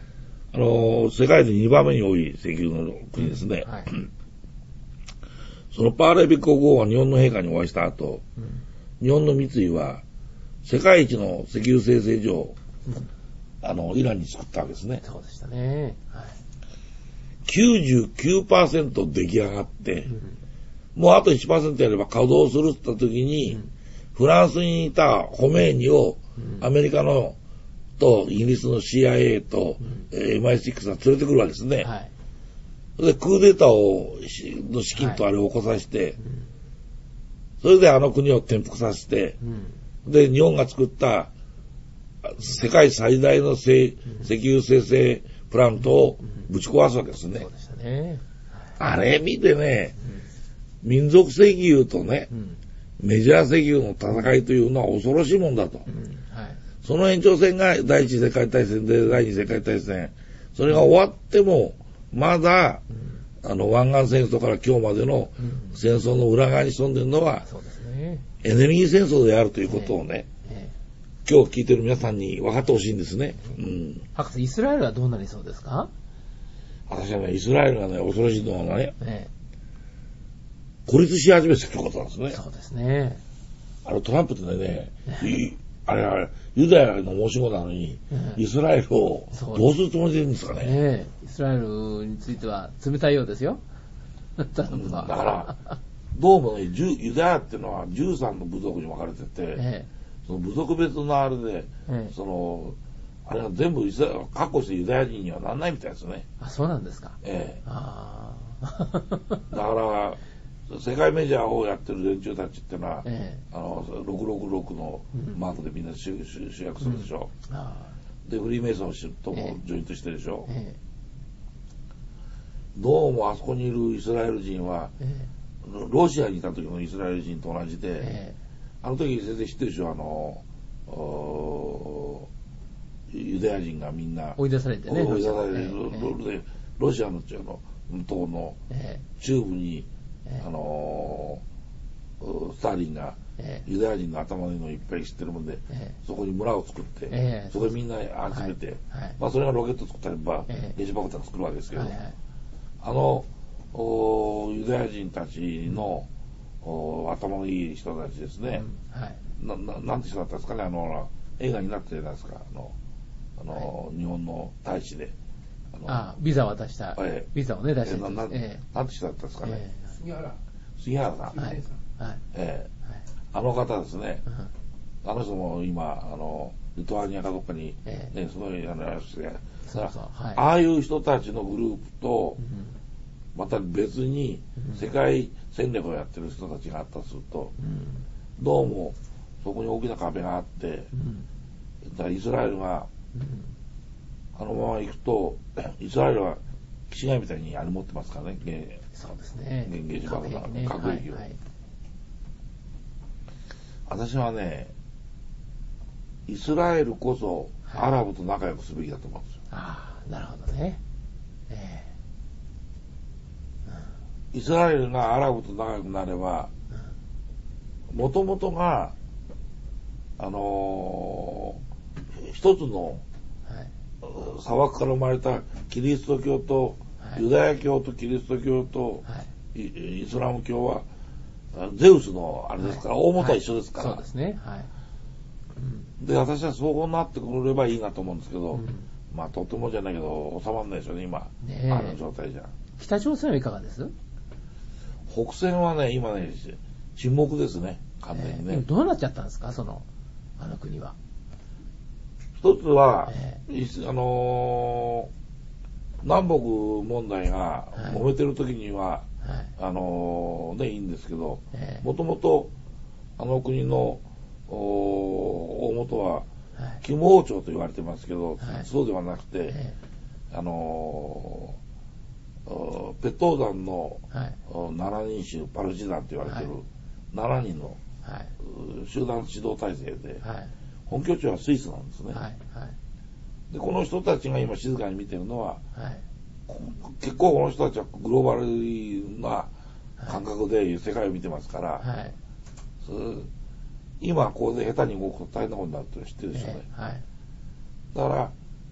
あの、世界でにばんめに多い石油の国ですね。うんはい、そのパーレビ国王は日本の陛下にお会いした後、うん、日本の三井は世界一の石油精製所を、うん、あの、イランに作ったわけですね。 そうでしたね。はい、 きゅうじゅうきゅうパーセント 出来上がって、うん、もうあと いちパーセント やれば稼働するって言った時に、うん、フランスにいたホメイニをアメリカのとイギリスの シーアイエー と、うん、エムアイシックス が連れてくるわけですね。はい、で、クーデターを、の資金とあれを起こさせて、はいうん、それであの国を転覆させて、うん、で、日本が作った世界最大の石油生成プラントをぶち壊すわけですね。そうでしたね。あれ見てね、うん、民族石油とね、うん、メジャー石油の戦いというのは恐ろしいもんだと。うんはい、その延長戦が第一次世界大戦で第二次世界大戦。それが終わっても、まだ、うん、あの、湾岸戦争から今日までの戦争の裏側に潜んでるのは、そうですね、エネルギー戦争であるということをね、ええ、今日聞いてる皆さんに分かってほしいんですね。うん。 博士、イスラエルはどうなりそうですか？ 私はね、イスラエルがね、恐ろしいのはね、ええ、孤立し始めてることなんですね。 そうですね。 あのトランプってね、あれはユダヤの申し子なのに、イスラエルをどうするつもりでいるんですかね。 ねイスラエルについては冷たいようですよ。 だから、どうもね、ユダヤっていうのはじゅうさんの部族に分かれてて、ええ、その部族別のあれで、ええ、その、あれが全部確保してユダヤ人にはならないみたいですね。 あ、そうなんですか。 ええ。あだから、世界メジャーをやってる連中たちっていうのは、ええ、あの、ろくろくろくのマークでみんな主役するでしょ。うん、で、フリーメイソンともジョイントしてるでしょ。ええ、どうもあそこにいるイスラエル人は、ええ、ロシアにいた時のイスラエル人と同じで、ええ、あの時全然知ってるでしょ、あの、ユダヤ人がみんな追い出されてね。 追い出されて、ええ、ロシアの党の中部に、ええ、あのスターリンがユダヤ人の頭のいいのをいっぱい知ってるもんで、ええ、そこに村を作って、ええ、そこでみんな集めて、はいはい、まあそれがロケット作ったりば、ええ、原子爆弾作るわけですけど、はいはい、あのユダヤ人たちの、うん、頭のいい人たちですね、うんはい、な, な, なんて人だったんですかね、あの映画になってるじゃないですか、あのあの、はい、日本の大使であのあビザを渡した、ええ、ビザをね出した人、 ええ、な, な, ええ、なんて人だったんですかね、ええ、杉原杉原さん、はいはいええはい、あの方ですね、うん、あの人も今あのリトアニアかどっかに、ええね、すごいあのやつで、そうそう、はい、ああいう人たちのグループと、うん、また別に世界戦略をやってる人たちがあったとすると、うん、どうもそこに大きな壁があって、うん、だからイスラエルが、うん、あのまま行くとイスラエルは岸貝みたいにあれ持ってますからね。 そうですね。 原子爆弾、核兵器を、はいはい。私はね、イスラエルこそアラブと仲良くすべきだと思うんですよ。 ああ、なるほどね。えーうん、イスラエルがアラブと仲良くなれば、もともとが、あのー、一つの、はい、砂漠から生まれたキリスト教と、ユダヤ教とキリスト教と、はい、イスラム教はゼウスのあれですから、はい、大元は一緒ですから、 はい、そうですね、はいうん、で私はそうなってくればいいなと思うんですけど、うん、まあとてもじゃないけど収まらないですよね今、ね、あの状態じゃ。 北朝鮮はいかがです？ 北線はね今ね沈黙ですね完全にね、 ね、どうなっちゃったんですかそのあの国は。 一つは、えー、あのー南北問題が揉めてる時には、はい、あのー、ね、いいんですけど、もともとあの国の大元は、はい、金王朝と言われてますけど、はい、そうではなくて、はい、あのー、ペットー山の、はい、しちにん種パルチザンと言われてる、はい、しちにんの、はい、集団指導体制で、はい、本拠地はスイスなんですね。はいはいでこの人たちが今静かに見てるのは、はい、結構この人たちはグローバルな感覚で世界を見てますから、はい、今ここで下手に動くと大変なことになるって知ってるでしょうね、はい、だから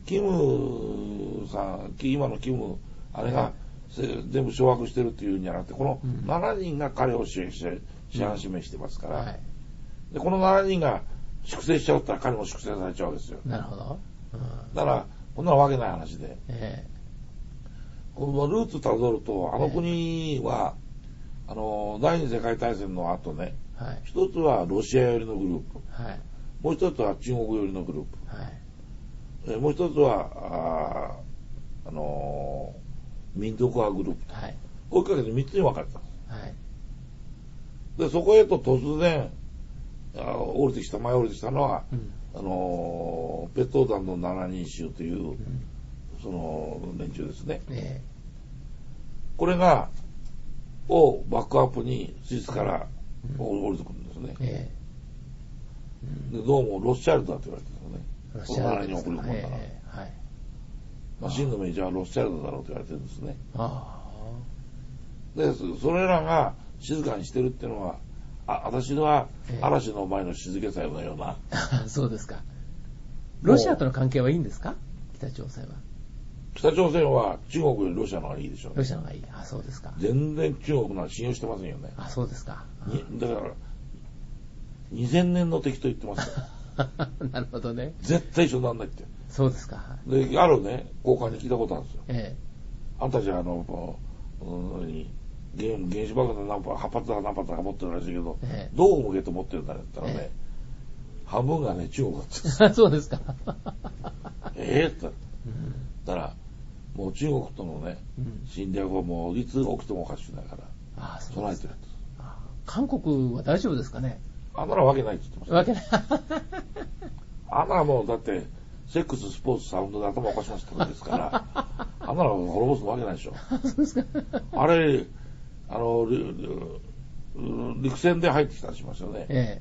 キムさん、今のキム、あれが全部掌握してるっていうんじゃなくて、このしちにんが彼を支援し、支援指名してますから、うんはい、で、このしちにんが粛清しちゃうったら彼も粛清されちゃうんですよ。 なるほど。 うん、だから、こんなわけない話で。えー、このルーツたどると、あの国は、えー、あの、第二次世界大戦の後ね、はい、一つはロシア寄りのグループ、はい、もう一つは中国寄りのグループ、はいえー、もう一つは、あ、あのー、民族派グループ、はい、こういうわけで三つに分かれたんです、はい。で、そこへと突然、あ降りてきた、前降りてきたのは、うんあのペット団のしちにん衆という、うん、その連中ですね、えー、これがをバックアップにスイスから降りてくるんですね、うんえーうん、でどうもロスチャイルドだと言われてるんですね。ロシアルドに送り込んだら、えーはいまあ、真のメジャーはロスチャイルドだろうと言われてるんですね。あでそれらが静かにしてるっていうのはあ私は嵐の前の静けさのような、えー、そうですか。ロシアとの関係はいいんですか？北朝鮮は。 北朝鮮は中国よりロシアの方がいいでしょうね。 ロシアの方がいい。あ、そうですか。 全然中国のは信用してませんよね。 あ、そうですか。 だからにせんねんの敵と言ってますよ。 なるほどね。 絶対一緒にならないって。 そうですか。 で、あるね、交換に聞いたことあるんですよ。ええ、あんたじゃあの、うん、原, 原子爆弾何発だか何発だか持ってるらしいけど、ええ、どう向けて持ってるんだねって言ったらね、ええ、半分がね中国だった。 そうですか。 ええって言ったら、うん、もう中国とのね、うん、侵略はもういつ起きてもおかしくないからああ備えてるんです。 ああ韓国は大丈夫ですかね。 あんなのわけないって言ってました、ね。わけない。あんなのもうだってセックススポーツサウンドで頭おかしな人ですからあんなの滅ぼすわけないでしょ。そうですか。あれあの陸戦で入ってきたりしますよね、ええ、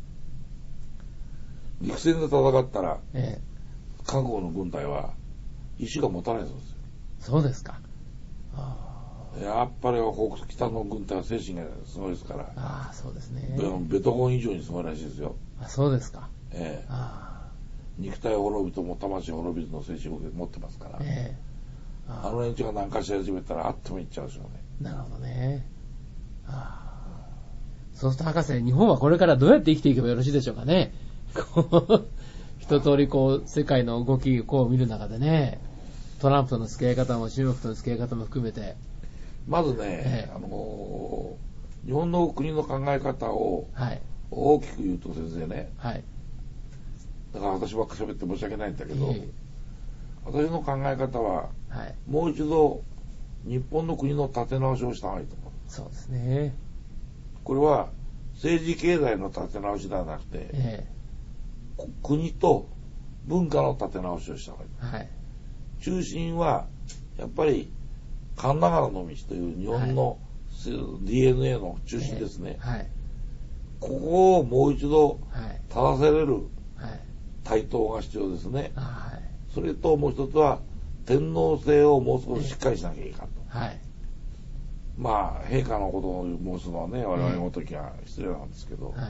陸戦で戦ったら、ええ、韓国の軍隊は石が持たないそうですよ。 そうですか。あやっぱり北の軍隊は精神がすごいですから。 ああ、そうですね。 ベトコン以上にすごいらしいですよ。 あ、そうですか。 ええ、あ肉体滅びとも魂滅びとの精神を持ってますから、ええ、あ, あの連中が何かしら始めたらあっともいっちゃうでしょうね。 なるほどね。ああ、そうすると博士、日本はこれからどうやって生きていけばよろしいでしょうかね。一通りこう世界の動きをこう見る中でね、トランプとの付き合い方も中国との付き合い方も含めて、 まずね、ええ、あの日本の国の考え方を大きく言うと先生ね、はい、だから私ばっかり喋って申し訳ないんだけど、ええ、私の考え方は、はい、もう一度日本の国の立て直しをした方がいいと思う。 そうですね。 これは政治経済の立て直しではなくて、ええ、国と文化の立て直しをした方がいい、はい、中心はやっぱり神流の道という日本の、はい、ディーエヌエー の中心ですね、えーはい、ここをもう一度正せれる台頭が必要ですね、はい、それともう一つは天皇制をもう少ししっかりしなきゃいけないと、はい、まあ陛下のことを申すのはね我々の時は失礼なんですけど、はい、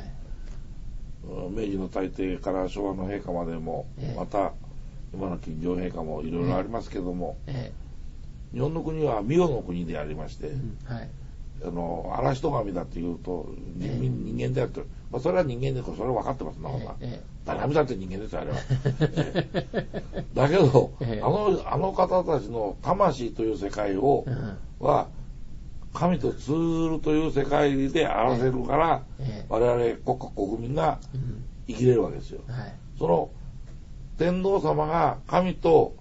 明治の大帝から昭和の陛下までも、えー、また今の金城陛下もいろいろありますけども、えー日本の国は御代の国でありまして、うんはい、あの嵐と神だって言うと人, えー、人間であると、まあ、それは人間でそれは分かってますな、えー、誰神だって人間ですよあれは、えー、だけど、えー、あのあの方たちの魂という世界を、うん、は神と通ずるという世界であらせるから、えー、我々国家国民が生きれるわけですよ、うんはい、その天皇様が神と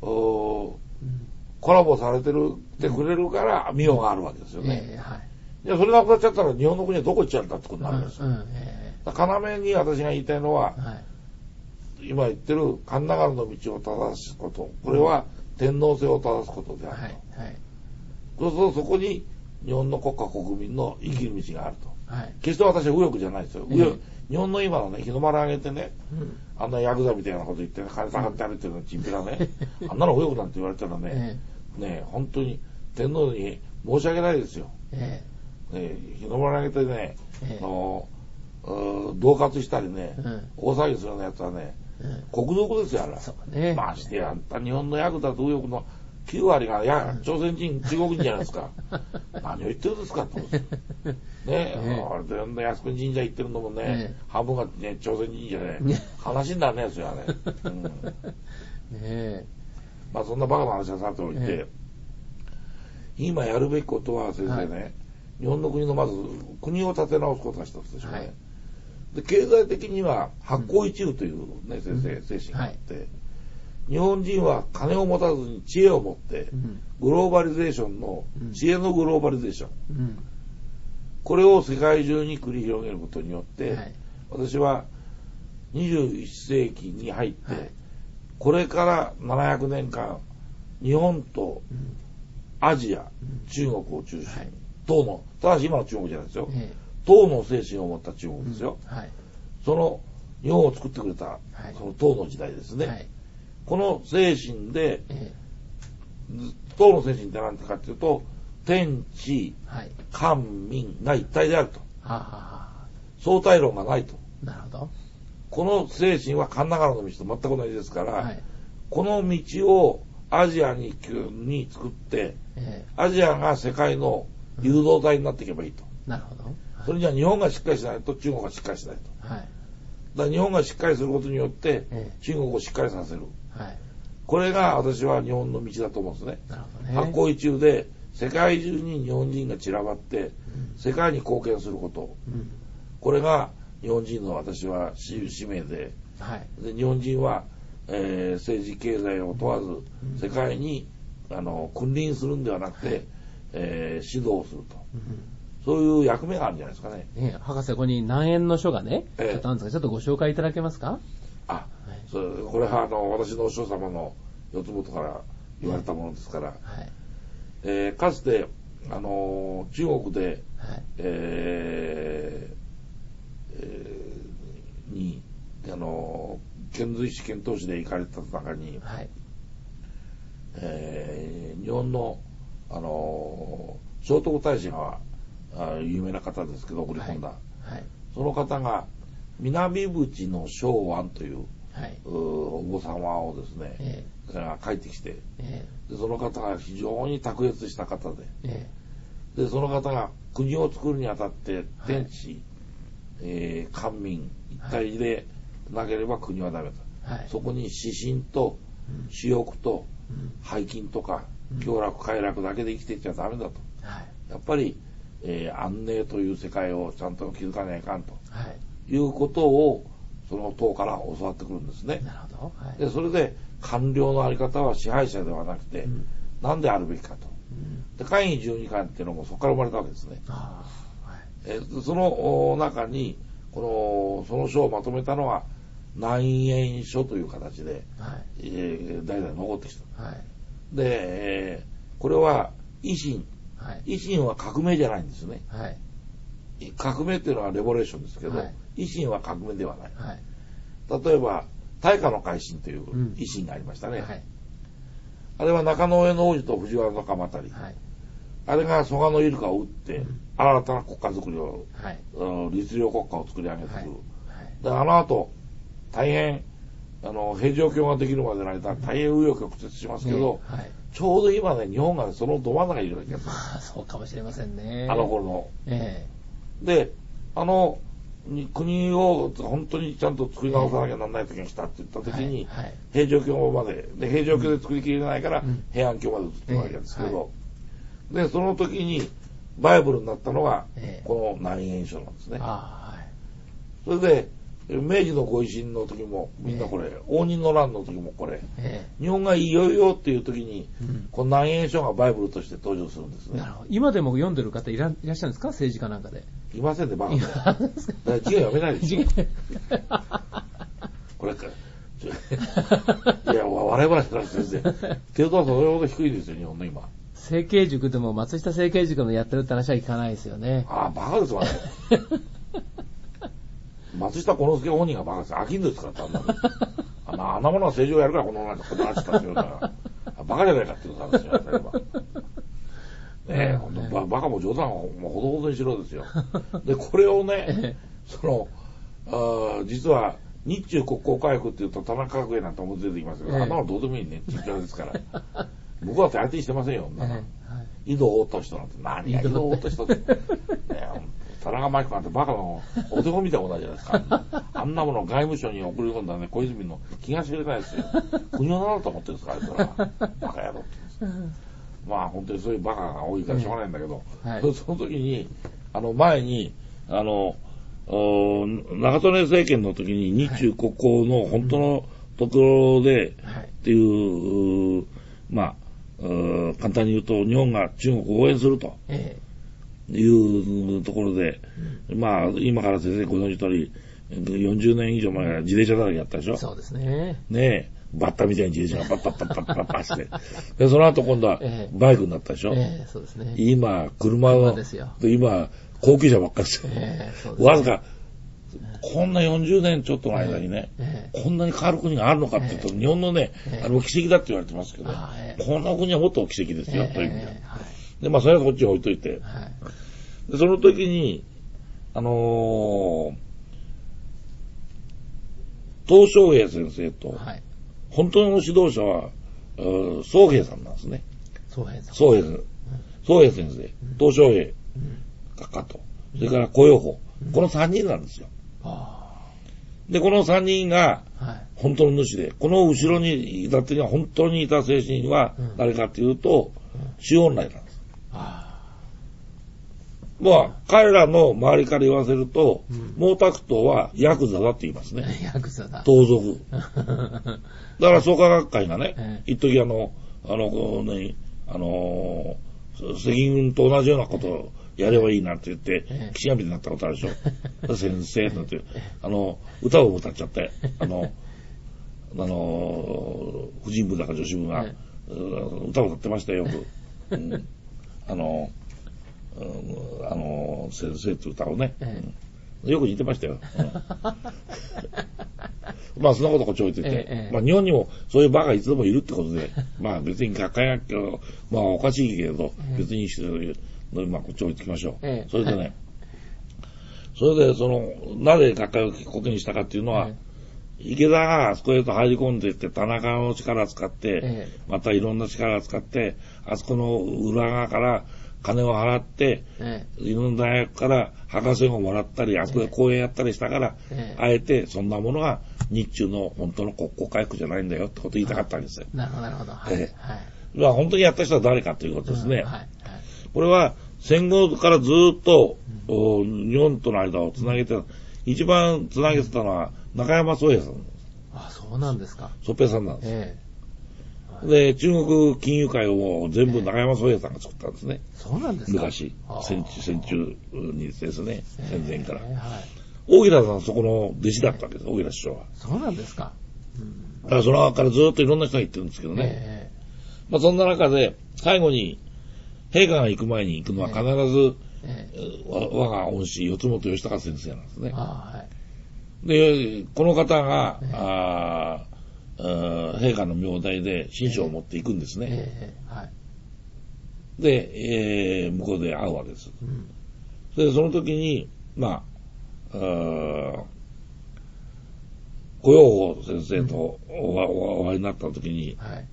コラボされてるってくれるから御代があるわけですよね、えーはい、いやそれなくなっちゃったら日本の国はどこ行っちゃうんだってことになるんですよ、うんうんえー、要に私が言いたいのは、はい、今言ってる神流の道を正すこと、これは天皇制を正すことであると、はいはい、そうするとそこに日本の国家国民の生きる道があると、はい、決して私は右翼じゃないですよ、えー、日本の今のね日の丸上げてね、うん、あんなヤクザみたいなこと言ってね金下がって歩いてるのチンピラねあんなの右翼なんて言われたらね、えー、ね本当に天皇に申し訳ないですよ、えーね、日の丸上げてね、えー、あの恫喝したりね、うん、大騒ぎするようなやつはね国賊ですよ、あれ。 そうね。 ましてや、あんた日本の役立つ右翼のきゅう割が、いや、朝鮮人、中国人じゃないですか。何を言ってるんですかって。ねえ、あれ、全然靖国神社行ってるのもね、ね半分がね、朝鮮人じゃね、話にならないですよ、あれ。うん、ねえ。まあ、そんなバカな話はさておいて、ね、今やるべきことは先生ね、はい、日本の国のまず、国を立て直すことが一つでしょうね。はい、で経済的には発行一憂というね、うん、先生、精神があって、はい、日本人は金を持たずに知恵を持って、うん、グローバリゼーションの、うん、知恵のグローバリゼーション、うん、これを世界中に繰り広げることによって、はい、私はにじゅういっせいきに入って、はい、これからななひゃくねんかん日本とアジア、うん、中国を中心に、はい、党のただし今の中国じゃないですよ、ええ、党の精神を持った中国ですよ、うんはい、その日本を作ってくれた、はい、その党の時代ですね、はい、この精神で、ええ、党の精神って何かっていうと天地、はい、官民が一体であると、ははは相対論がないと。なるほど。この精神は神流の道と全く同じですから、はい、この道をアジアにに作って、ええ、アジアが世界の誘導体になっていけばいいと。うん、なるほど。はい、それじゃ日本がしっかりしないと中国がしっかりしないと。はい、だから日本がしっかりすることによって、ええ、中国をしっかりさせる。はい、これが私は日本の道だと思うんですね。なるほどね。発行一憂で世界中に日本人が散らばって、うん、世界に貢献すること、うん、これが日本人の私は使命で、はい、で日本人は、えー、政治経済を問わず、うん、世界にあの君臨するんではなくて、はい、えー、指導すると、うん、そういう役目があるんじゃないですかね。 ね、博士、ここに南円の書がね、えー、ちょっとあるんですが、ちょっとご紹介いただけますか。 あ、はい、それこれはあの私のお師匠様の四つ元から言われたものですから、はい、えー、かつてあの中国で、はい、えーえー、にあの遣隋使遣唐使で行かれた中に、はい、えー、日本のあの聖徳太子が有名な方ですけど送り込んだ、はいはい、その方が南淵の正安という、はい、うお坊様をですね、えー、が帰ってきて、えー、でその方が非常に卓越した方で、えー、でその方が国を作るにあたって天地、はい、えー、官民一体でなければ国はダメだ、はい、そこに私心と私欲と背筋とか享楽快楽だけで生きていっちゃダメだと、はい、やっぱり、えー、安寧という世界をちゃんと築かないかんと、はい、いうことをその党から教わってくるんですね。なるほど、はい、でそれで官僚のあり方は支配者ではなくて、うん、何であるべきかと、うん、で会議じゅうにかんっていうのもそこから生まれたわけですね。あ、はい、えー、その中にこのその書をまとめたのは南円書という形で、はい、えー、代々残ってきた、はい、で、えー、これは維新、はい、維新は革命じゃないんですね、はい、革命っていうのはレボレーションですけど、はい、維新は革命ではない、はい、例えば大化の改新という維新がありましたね、うん、はい、あれは中野上の王子と藤原の鎌足り、はい、あれが蘇我のイルカを撃って、うん、新たな国家づくりを、はい、律令国家を作り上げてくる、はいはい、であの後大変あの平城京ができるまでの間大変紆余曲折しますけど、ね、はい、ちょうど今ね日本が、ね、そのど真ん中にいるわけです。まあそうかもしれませんね。 あの頃の、えー、であの国を本当にちゃんと作り直さなきゃならない時に来たって言った時に、はいはい、平城京までで平城京で作りきれないから、うん、平安京まで移ってるわけですけど、えーはい、でその時にバイブルになったのが、えー、この南円書なんですね。あ、はい、それで明治のご維新の時もみんなこれ、えー、応仁の乱の時もこれ、えー、日本がいよいよっていう時に、うん、この南円書がバイブルとして登場するんですね。 なるほど。今でも読んでる方い ら, いらっしゃるんですか、政治家なんかで。 いませんね、バカで。だから字が読めないでしょ。これかいや笑い話から先生程度はそれほど低いですよ日本の今。 成蹊塾でも松下成蹊塾のやってるって話は聞かないですよね。 ああ、バカですわね。松下幸之助本人がバカです。飽きんですから、あんなの。あんな、あんなものは政治をやるから、この話したっていうのは、バカじゃないかっていう話をやったれば。ねえ、ほんと、バ, バカも冗談をもうほどほどにしろですよ。で、これをね、その、あ実は日中国交回復って言うと田中角栄なんて思って出てきますけど、ええ、あんなのどうでもいいね、チンピラですから。向こうは相手にしてませんよ、ええ、はい、井戸落と人なんて、何が井戸落と人って。ね、田中真紀子なんてバカのお手本みたいなことじゃないですか。あんなものを外務省に送り込んだね、小泉の気が知れないですよ。国をなると思ってるんですか、あいつら。バカ野郎って言うんです。まあ本当にそういうバカが多いからしょうがないんだけど、ええ、はい、その時に、あの前に、あの、中曽根政権の時に日中国交の本当のところで、はい、っていう、まあ、簡単に言うと日本が中国を応援するというところで、ええ、まあ今から先生ご存知通りよんじゅうねん以上前から自転車だらけやったでしょ。そうですね。ねえ、バッタみたいに自転車がパッパッパッパッパッパッして。で、その後今度はバイクになったでしょ。ええ、そうですね。今、車は、今、高級車ばっかりですよ。えー、そうですね。わずか、こんなよんじゅうねんちょっとの間にね、えー、こんなに変わる国があるのかっていうと、えー、日本のね、えー、あの奇跡だって言われてますけど、えー、この国はもっと奇跡ですよ、えー、という意味では。はい、で、まあ、それはこっちに置いといて、はい、で、その時に、あのー、鄧小平先生と、はい、本当の指導者は、宗平さんなんですね。宗平さん。宗平先生。宗平先生、鄧小平閣下と、それから雇用法、うん、このさんにんなんですよ。で、このさんにんが本当の主で、この後ろにいたってには本当にいた精神は誰かというと、周恩来なんです。まあ、彼らの周りから言わせると、毛沢東はヤクザだって言いますね。ヤクザだ。盗賊。だから創価学会がね、一時あの、あの、ね、あの、赤軍と同じようなことをやればいいなんて言って、岸上になったことあるでしょ。先生なんて、あの、歌を歌っちゃって、あの、あの、婦人部だか女子部が、歌を歌ってましたよ、よく。うん、あの、あの、先生って歌をね、うん、よく似てましたよ。うん、まあ、そんなことこっち置いてて、ええ、まあ、日本にもそういうバカいつでもいるってことで、まあ、別に学会学教、まあ、おかしいけれど、ええ、別にしてるので、まあ、こっち置いてきましょう。ええ、それでね、はい、それで、その、なぜ学会を聞くことにしたかっていうのは、ええ、池田があそこへと入り込んでいって、田中の力を使って、ええ、またいろんな力を使って、あそこの裏側から、金を払って、ええ、いろんな大学から博士号をもらったり、あそこで講演やったりしたから、ええ、あえてそんなものが日中の本当の国交回復じゃないんだよってことを言いたかったんですよ。なるほど、なるほど。はい。ええ、はい、まあ、本当にやった人は誰かということですね。うん、はいはい、これは戦後からずっと、うん、日本との間をつなげて、うん、一番つなげてたのは中山宗平さん。あ、そうなんですか。宗平さんなんです。ええ、で、中国金融界をもう全部中山宗平さんが作ったんですね。えー、そうなんですか。昔、戦中、戦中にですね、戦前から。えーはい、大平さんはそこの弟子だったわけです、大平首相は。そうなんですか。うん、だからその中からずっといろんな人が行ってるんですけどね。えー、まあそんな中で、最後に、陛下が行く前に行くのは必ず、えー、我が恩師、四本義孝先生なんですね。はい、で、この方が、えーあ陛下の名代で親書を持っていくんですね。えーえーはい、で、えー、向こうで会うわけです。うん、で、その時に、まあ、あ雇用法先生とお会いになった時に、うんはい、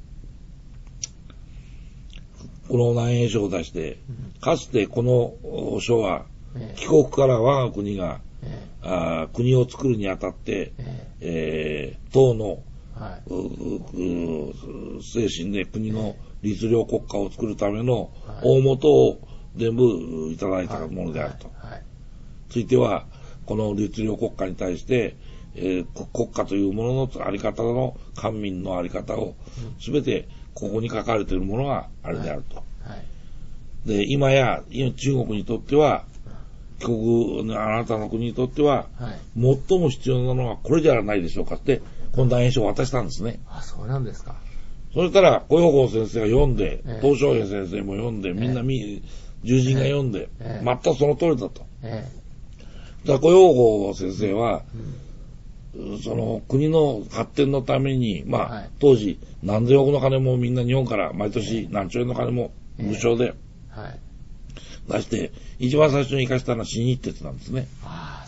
この南英書を出して、うん、かつてこの書は、えー、帰国から我が国が、えー、あ国を作るにあたって、えーえー、党のはい、精神で国の律令国家を作るための大元を全部いただいたものであると。ついては、この律令国家に対して、えー、国家というもののあり方の官民のあり方をすべてここに書かれているものがあれであると。で、今や中国にとっては、国、あなたの国にとっては、最も必要なのはこれじゃないでしょうかって、この大演書を渡したんですね。あ、そうなんですか。そしたら、雇用法先生が読んで、鄧小平先生も読んで、みんなみ、友人が読んで、えー、全くその通りだと。えー、だから雇用法先生は、うん、その国の発展のために、まあ、はい、当時何千億の金もみんな日本から毎年何兆円の金も無償で出して、一番最初に生かしたのは新日鉄なんですね。ああ、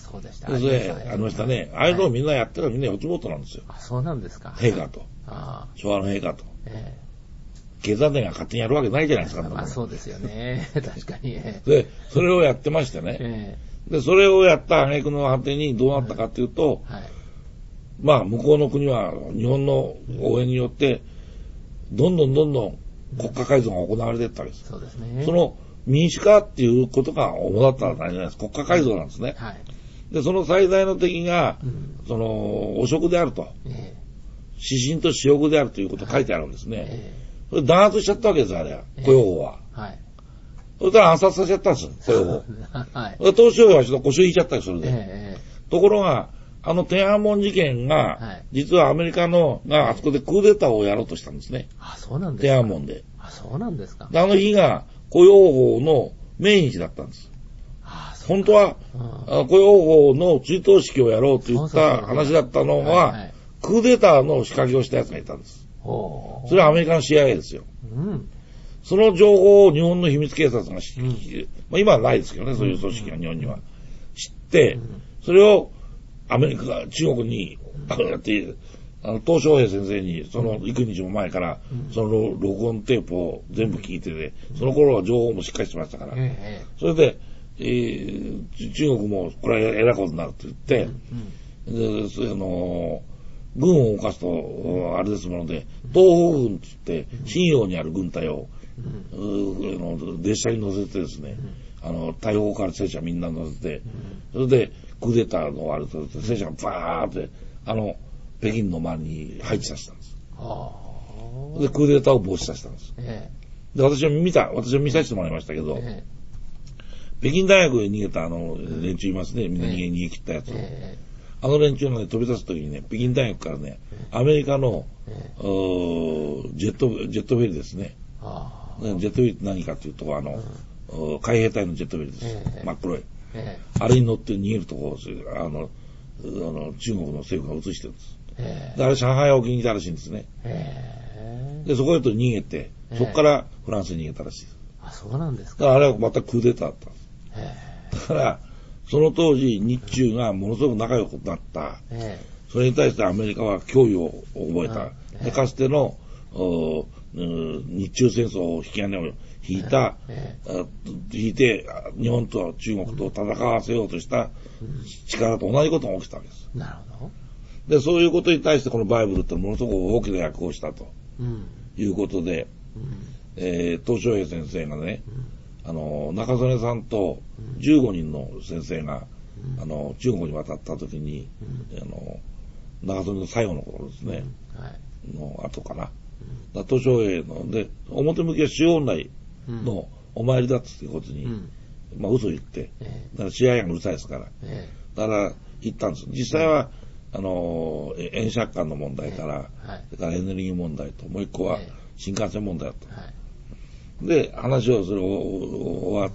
そうでした。 それで、ありましたね。ああいうのをみんなやってるのみんな四つ元なんですよ。 あ、そうなんですか。 陛下と。あ昭和の陛下と。えー、経済伝が勝手にやるわけないじゃないですか。 まあそうですよね。確かに。 で、それをやってましてね。えー、で、それをやった挙句の果てにどうなったかっていうと、はい、まあ向こうの国は日本の応援によって、どんどんどんどん国家改造が行われていったわけです。 そうですね。 その民主化っていうことが主だったらないじゃないですか。国家改造なんですね。はい。で、その最大の敵が、うん、その、汚職であると。えー、指針と私欲であるということを書いてあるんですね。えー、それ弾圧しちゃったわけですよ、あれは。雇用法は。えー、はい。それから暗殺させちゃったんですよ、雇用法。はい。東証はちょっと腰引いちゃったよ、それで。えー、ところが、あの天安門事件が、はい、実はアメリカの、があそこでクーデターをやろうとしたんですね。 あ、そうなんですか。 天安門で。 あ、そうなんですか。 あの日が雇用法の命日だったんです。ああ、本当は、うん、雇用法の追悼式をやろうと言った話だったのは、はいはい、クーデターの仕掛けをした奴がいたんです。それはアメリカの シーアイエー ですよ。うん、その情報を日本の秘密警察が知って、うんまあ、今はないですけどね、そういう組織が日本には。知って、それをアメリカが中国に、あの、やって、あの、東小平先生に、その、幾日も前から、その、録音テープを全部聞いてて、その頃は情報もしっかりしてましたから、それで、えー、中国も、これは偉いことになると言って、で、そあの、軍を動かすと、あれですもので、東方軍って言って、信陽にある軍隊を、の列車に乗せてですね、あの、大砲から戦車みんな乗せて、それで、クーデターのあると、戦車がバーって、あの、北京の周りに配置させたんです。で、クーデターを防止させたんです。ええ、で、私は見た、私は見させてもらいましたけど、ええ、北京大学へ逃げたあの連中いますね。みんな逃げ、逃げ切ったやつを。ええ、あの連中がね、飛び立つときにね、北京大学からね、アメリカの、ええ、ジェット、ジェットフェリーですね。ジェットフェリーって何かっていうと、あの、うん、海兵隊のジェットフェリーです。ええ、真っ黒い。ええ、あれに乗って逃げるところ、あの、あの中国の政府が映してるんです。で、あれ上海沖にいたらしいんですね。で、そこへと逃げて、そこからフランスに逃げたらしいです。 あ、そうなんですか。 だからあれはまたクーデターだったんです。だから、その当時、日中がものすごく仲良くなった。それに対してアメリカは脅威を覚えた。でかつての、日中戦争を引き金を引いた、引いて、日本と中国と戦わせようとした力と同じことが起きたわけです。 なるほど。 で、そういうことに対してこのバイブルってものすごく大きな役をしたと、うん、いうことで、うん、えー、東照平先生がね、うん、あの、中曽根さんとじゅうごにんの先生が、うん、あの、中国に渡った時に、うん、あの、中曽根の最後の頃ですね、うんはい、の後かな。うん、東照平の、で、表向きは周恩来のお参りだっていうことに、うん、まあ嘘言って、えー、だから試合がうるさいですから、えー、だから行ったんです。実際は、あの、円借款の問題から、はい、それからエネルギー問題と、もう一個は新幹線問題だった。はい、で、話をする終わって、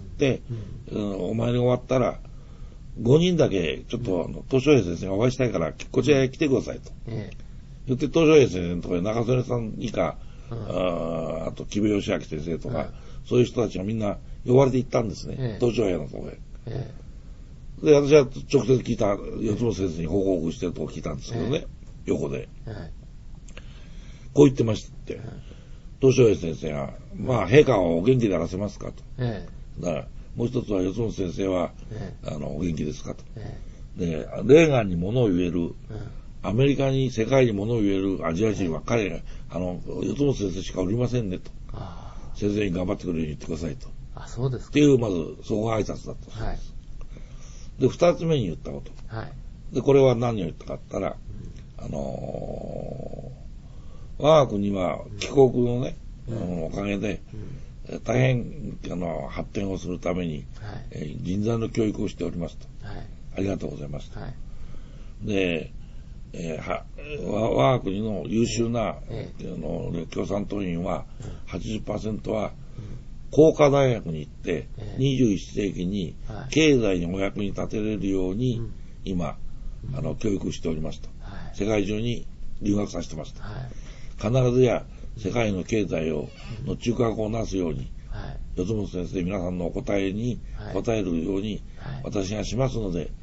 うん、お前に終わったら、ごにんだけ、ちょっと、あの、東照平先生がお会いしたいから、こちらへ来てくださいと。ええ、言って、東照平先生のところに中曽根さん以下、うん、あ, あと、木部義明先生とか、うん、そういう人たちがみんな呼ばれて行ったんですね。ええ、東照平のところへ。ええで、私は直接聞いた、四つ本先生に報告してるとこ聞いたんですけどね、ええ、横で、ええ。こう言ってましたって。東照平先生が、まあ、陛下はお元気であらせますかと。ええ、だから、もう一つは四つ本先生は、ええ、あの、お元気ですかと。ええ、で、レーガンに物を言える、ええ、アメリカに、世界に物を言えるアジア人は彼が、あの、四つ本先生しかおりませんねと。先生に頑張ってくれるように言ってくださいと。 あ、そうですか。 っていう、まず、そこが挨拶だったそうです。はいで、二つ目に言ったこと。はい、で、これは何を言ったかって言ったら、うん、あのー、我が国は帰国のね、うん、おかげで、うん、大変、あの、発展をするために、はいえー、人材の教育をしておりますと。はい、ありがとうございますと。はい、で、えー、は、我が国の優秀な、えー、あの共産党員は、はちじゅっパーセントは、工科大学に行って、にじゅういっ世紀に経済にお役に立てれるように、今、あの、教育しておりますと。世界中に留学させてますと。必ずや世界の経済を、の中核をなすように、四つ本先生、皆さんのお答えに答えるように、私がしますので、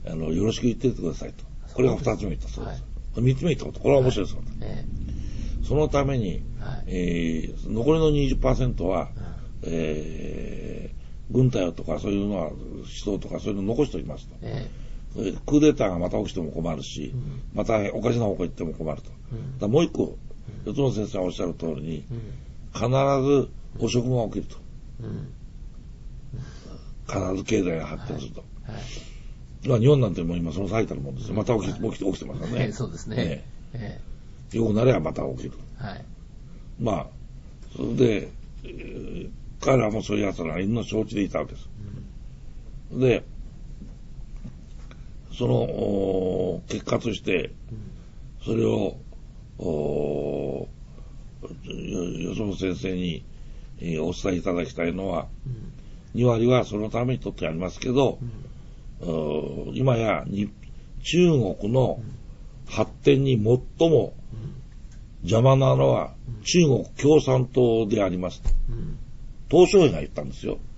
あの、よろしく言ってってくださいと。これが二つ目言ったそうです。はい、三つ目言ったこと、これは面白いです、はいえー、そのために、はいえー、残りの にじゅっパーセント は、うんえー、軍隊とかそういうのは、思想とかそういうのを残しておきますと。えー、クーデターがまた起きても困るし、うん、またおかしな方向行っても困ると。うん、だもう一個、四つの先生がおっしゃる通りに、うん、必ず汚職が起きると。うん必ず経済が発展すると。はいはいまあ、日本なんてもう今その最たるもんですよ。また起き、はい、起きて起きてますからね。 そうですね。ねえー、よくなればまた起きる。はい、まあ、それで、えー、彼らもそういう奴らがいるのを承知でいたわけです。うん、で、その、結果として、それを、およその先生に、えー、お伝えいただきたいのは、うんに割はそのためにとってありますけど、うん、今やに中国の発展に最も邪魔なのは中国共産党であります。鄧小平が言ったんですよ。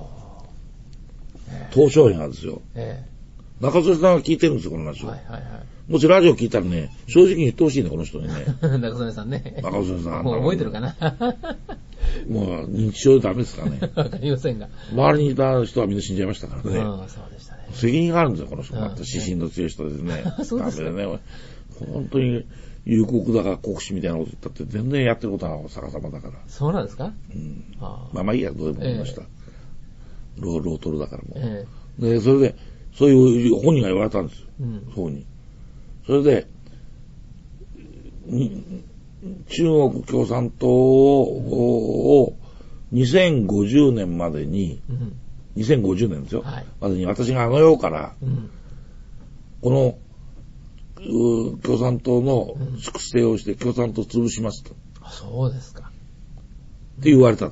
鄧小平がですよ。ええ、中曽根さんが聞いてるんですよ、この話を。はいはいはい、もしラジオ聞いたらね、正直に言ってほしいね、この人にね。 中曽根さんね。 中曽根さん。 もう覚えてるかな。 もう認知症でダメですかね。 わかりませんが。 周りにいた人はみんな死んじゃいましたからね。 うん、そうでしたね。 責任があるんですよ、この人。また指針の強い人ですね。 そうですね。ダメでね。 本当に、有国だか国士みたいなこと言ったって全然やってることは逆さまだから。 そうなんですかうん。あまあまあいいや、どうでも思いました。えー、ロー、ロートルだからもう。えー、で、それで、そういう本人が言われたんですよ。うん。そうに。それで、中国共産党をにせんごじゅうねんまでに、うん、にせんごじゅうねんですよ、はい、までに私があの世から、うん、この共産党の粛清をして共産党を潰しますと。 あ、そうですか。 って言われた。うん、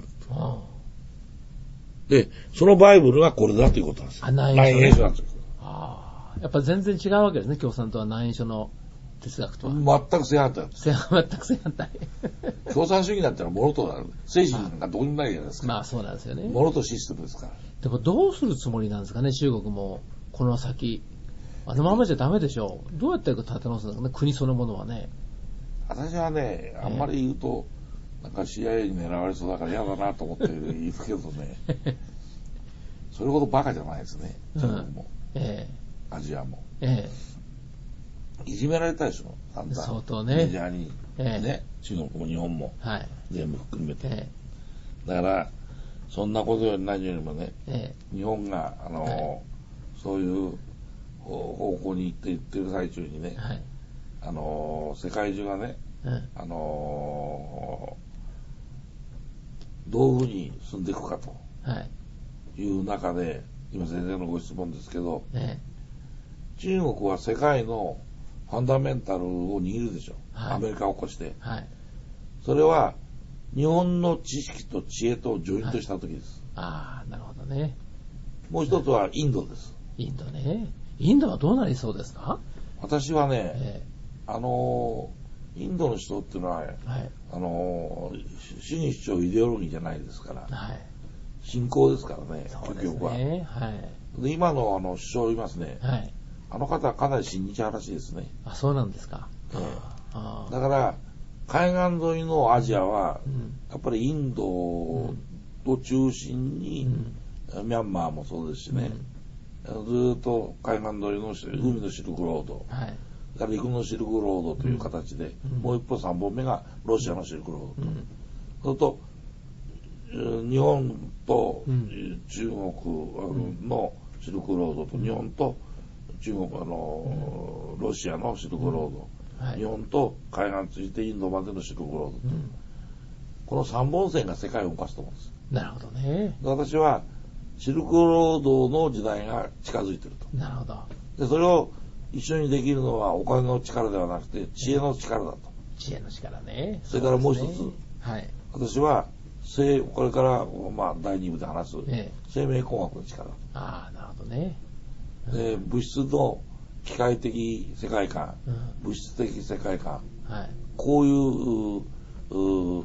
で、そのバイブルがこれだということなんですよ。 あ、内縁書なんですよ。ああ、やっぱ全然違うわけですね、共産党は内縁書の哲学とは。 全く正反対です。 全く正反対。 共産主義だったら物となる。精神なんかどうにもないじゃないですか。 まあそうなんですよね。 物とシステムですから。 でもどうするつもりなんですかね、中国も。この先。あのままじゃダメでしょう。どうやって立て直すんですかね、国そのものはね。 私はね、あんまり言うと、えー、なんか シーアイエー に狙われそうだから嫌だなと思って言うけどね。それほどバカじゃないですね、中国も。うん、えー、アジアも。えーいじめられたでしょ、あんた。 相当ね。 メジャーに、えー、ね、中国も日本も、はい、全部含めて、えー。だから、そんなことより何よりもね、えー、日本が、あのーはい、そういう方向に行って行ってる最中にね、はい、あのー、世界中がね、うん、あのー、どういうふうに進んでいくかという中で、はい、今先生のご質問ですけど、えー、中国は世界のファンダメンタルを握るでしょ、はい、アメリカを起こして、はい、それは日本の知識と知恵とジョイントした時です、 はい、ああ、なるほどね。 もう一つはインドです。 インドね。インドはどうなりそうですか？ 私はね、えー、あのインドの人っていうのは、はい、あの主義主張イデオロギーじゃないですから、はい、信仰ですからね、結局は、はい、で今のあの首相いますね、はい、あの方はかなり親日派らしいですね。 あ、そうなんですか。 えー、あだから海岸沿いのアジアは、うん、やっぱりインドを中心に、うん、ミャンマーもそうですしね、うん、ずっと海岸沿いの海のシルクロード、はい、だから陸のシルクロードという形で、うん、もう一歩三本目がロシアのシルクロードと、うん、それと日本と中国のシルクロードと、日本と中国あの、うん、ロシアのシルクロード、うんはい、日本と海岸ついてインドまでのシルクロードと、うん、この三本線が世界を動かすと思うんです。 なるほどね。 私はシルクロードの時代が近づいていると。 なるほど。 でそれを一緒にできるのはお金の力ではなくて知恵の力だと。 知恵の力ね。 それからもう一つ、ねはい、私は生これから、まあ、だいに部で話す、ええ、生命工学の力だと。 ああ、なるほどね。 で物質の機械的世界観、うん、物質的世界観、はい、こういう、う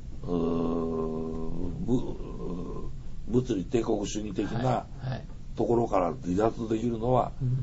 う物理帝国主義的なところから離脱できるのは、はいはい、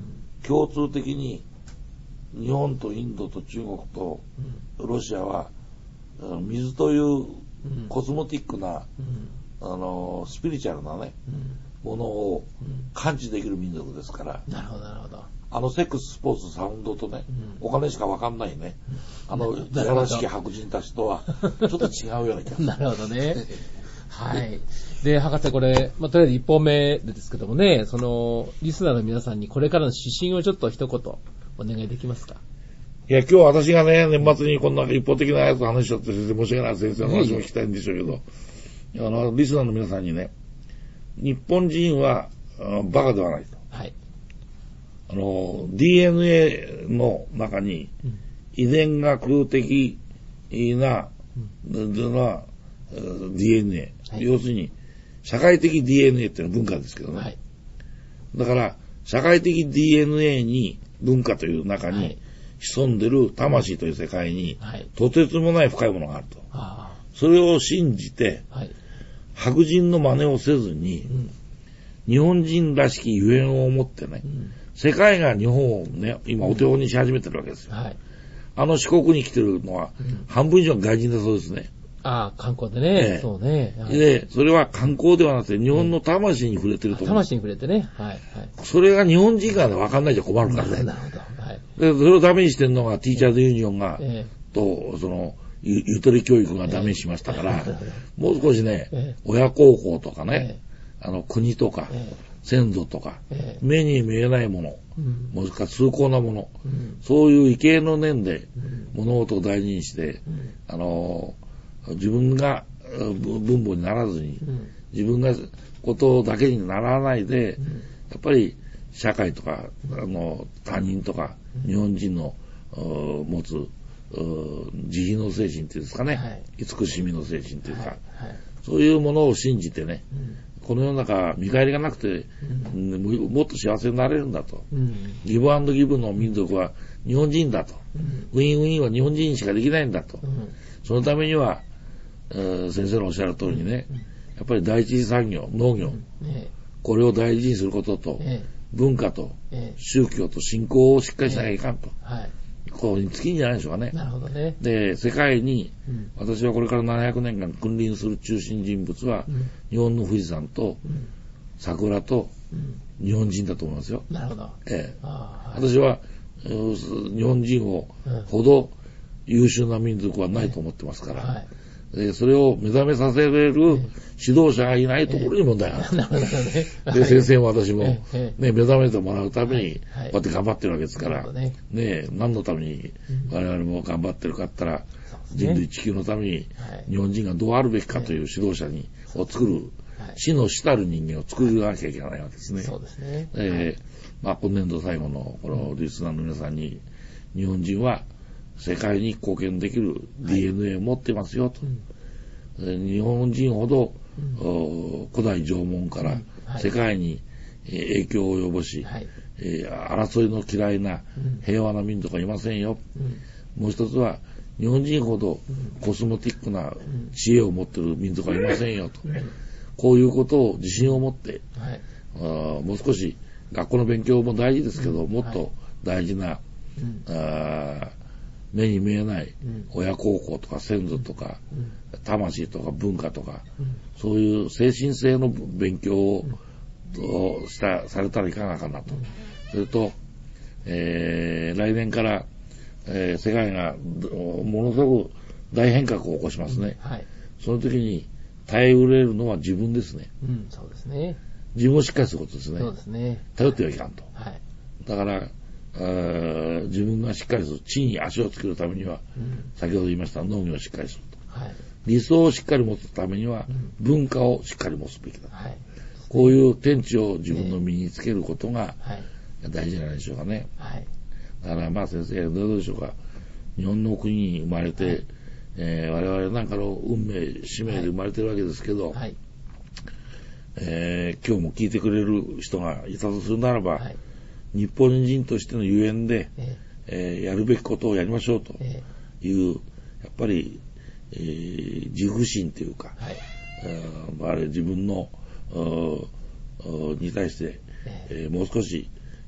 共通的に日本とインドと中国とロシアは、うん、水というコスモティックな、うん、あのスピリチュアルなね、うん、ものを感知できる民族ですから、 なるほどなるほど。 あのセックス、スポーツ、サウンドとね、うん、お金しかわかんないね、あのやらしき白人たちとはちょっと違うような気がする。 なるほどね。はい。で、博士これ、まあ、とりあえず一本目ですけどもね、その、リスナーの皆さんにこれからの指針をちょっと一言お願いできますか？ いや、今日私がね、年末にこんな一方的なやつを話しちゃって先生申し訳ない、先生の話も聞きたいんでしょうけど、あの、リスナーの皆さんにね、日本人はバカではないと。はい。あの、ディーエヌエー の中に遺伝学的な、うん、な ディーエヌエー、はい、要するに社会的 ディーエヌエー っていうのは文化ですけどね。はい、だから、社会的 ディーエヌエー に文化という中に潜んでる魂という世界に、はい、とてつもない深いものがあると。はい、それを信じて、はい、白人の真似をせずに、うん、日本人らしきゆえんを持ってね、うん、世界が日本をね、今お手本にし始めてるわけですよ。はい、あの四国に来てるのは、うん、半分以上外人だそうですね。 ああ、観光でね。ええ、そうね。 はい、で、それは観光ではなくて、日本の魂に触れてると思う。 魂に触れてね。はい。はい。 それが日本人から分かんないじゃ困るからね。 なるほど。はい。 で、それをダメにしてるのが、ティーチャーズユニオンが、ええ、と、その、ゆ, ゆとり教育がダメにしましたから、ええ、もう少しね、ええ、親孝行とかね、ええ、あの、国とか、ええ、先祖とか、ええ、目に見えないもの、うん、もしくは崇高なもの、うん、そういう畏敬の念で、物事を大事にして、うん、あの、自分が分母にならずに、うん、自分がことだけにならないで、うん、やっぱり社会とか、あの、他人とか、うん、日本人の持つ慈悲の精神っていうんですかね、はい、慈しみの精神というか、はいはい、そういうものを信じてね、うん、この世の中見返りがなくて、うん、もっと幸せになれるんだと、うん、ギブアンドギブの民族は日本人だと、うん、ウィンウィンは日本人しかできないんだと、うん、そのためには先生のおっしゃる通りにね、うん、やっぱり第一次産業、農業、うんね、これを大事にすることと、ね、文化と、ね、宗教と信仰をしっかりしなきゃいかんと。ね、はい、こうに尽きんじゃないでしょうかね。 なるほどね。 で、世界に、うん、私はこれからななひゃくねんかん君臨する中心人物は、うん、日本の富士山と、うん、桜と、日本人だと思いますよ。 なるほど。 ええ、はい、私は、日本人をほど優秀な民族はないと思ってますから。はい、でそれを目覚めさせれる指導者がいないところに問題がある。なるほどね。で、先生も私も、ね、目覚めてもらうために、こうやって頑張ってるわけですから、ね、ね、何のために我々も頑張ってるかって言ったら、人類地球のために日本人がどうあるべきかという指導者にを作る、死の死たる人間を作らなきゃいけないわけですね。 そうですね。 えーまあ、今年度最後のこのリスナーの皆さんに、日本人は世界に貢献できる ディーエヌエー を持ってますよと。はい、うん、日本人ほど、うん、古代縄文から世界に影響を及ぼし、はい、えー、争いの嫌いな平和な民族はいませんよ。うん、もう一つは、日本人ほどコスモティックな知恵を持っている民族はいませんよと。うん、こういうことを自信を持って、はい、あもう少し学校の勉強も大事ですけど、うん、もっと大事な、うん、あ目に見えない親孝行とか先祖とか、うん、魂とか文化とか、うん、そういう精神性の勉強を、うん、したされたらいかがかなと。うん、それと、えー、来年から、えー、世界がものすごく大変革を起こしますね。うん、はい、その時に耐えうれるのは自分ですね。 うん、そうですね。 自分をしっかりすることですね。 そうですね。 頼ってはいかんと。はい、だから、自分がしっかりする、地に足をつけるためには、うん、先ほど言いました農業をしっかりすると。はい、理想をしっかり持つためには、うん、文化をしっかり持つべきだと。はい、こういう天地を自分の身につけることが大事じゃないでしょうかね。はい、だからまあ先生、どうでしょうか。日本の国に生まれて、はい、えー、我々なんかの運命、使命で生まれてるわけですけど、はい、えー、今日も聞いてくれる人がいたとするならば、はい、日本人としてのゆえんで、ええー、やるべきことをやりましょうという、やっぱり、えー、自負心というか、はい、ああれ自分のに対して、えー、もう少し、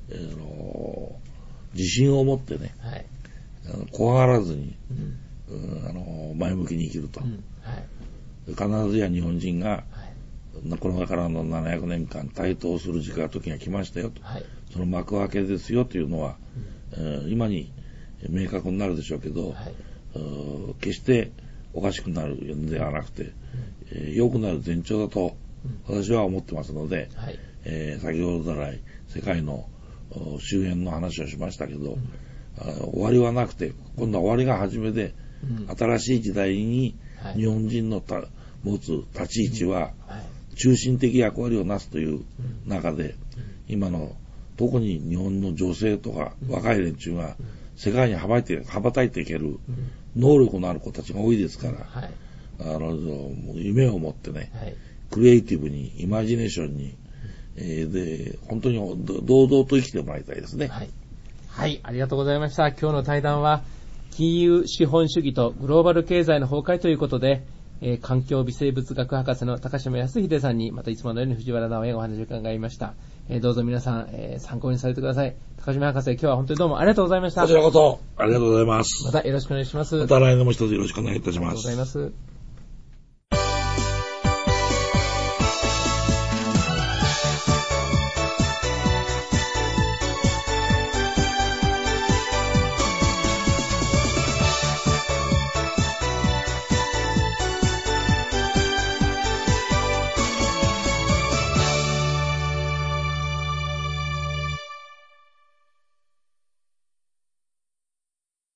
えー、の自信を持ってね、はい、あの怖がらずに、うんうん、あの前向きに生きると、うんはい、必ずや日本人が、はい、これからのななひゃくねんかん台頭する時間時が来ましたよと、はい、その幕開けですよというのは、うんえー、今に明確になるでしょうけど、はい、決しておかしくなるのではなくて、うんえー、良くなる前兆だと私は思ってますので、うんはいえー、先ほど来世界の周辺の話をしましたけど、うん、終わりはなくて今度は終わりが初めで、うん、新しい時代に日本人のた持つ立ち位置は中心的役割をなすという中で、うん、今の特に日本の女性とか若い連中が世界に羽ばいて羽ばたいていける能力のある子たちが多いですから、はい、あの夢を持ってね、はい、クリエイティブにイマジネーションに、えー、で本当に堂々と生きてもらいたいですね。 はい、はい、ありがとうございました。今日の対談は金融資本主義とグローバル経済の崩壊ということで、えー、環境微生物学博士の高島康秀さんにまたいつものように藤原直哉がお話を伺いました。えー、どうぞ皆さん、えー、参考にされてください。高島博士、今日は本当にどうもありがとうございました。 こちらこそありがとうございます。 またよろしくお願いします。 また来年も一つよろしくお願いいたします。 ありがとうございます。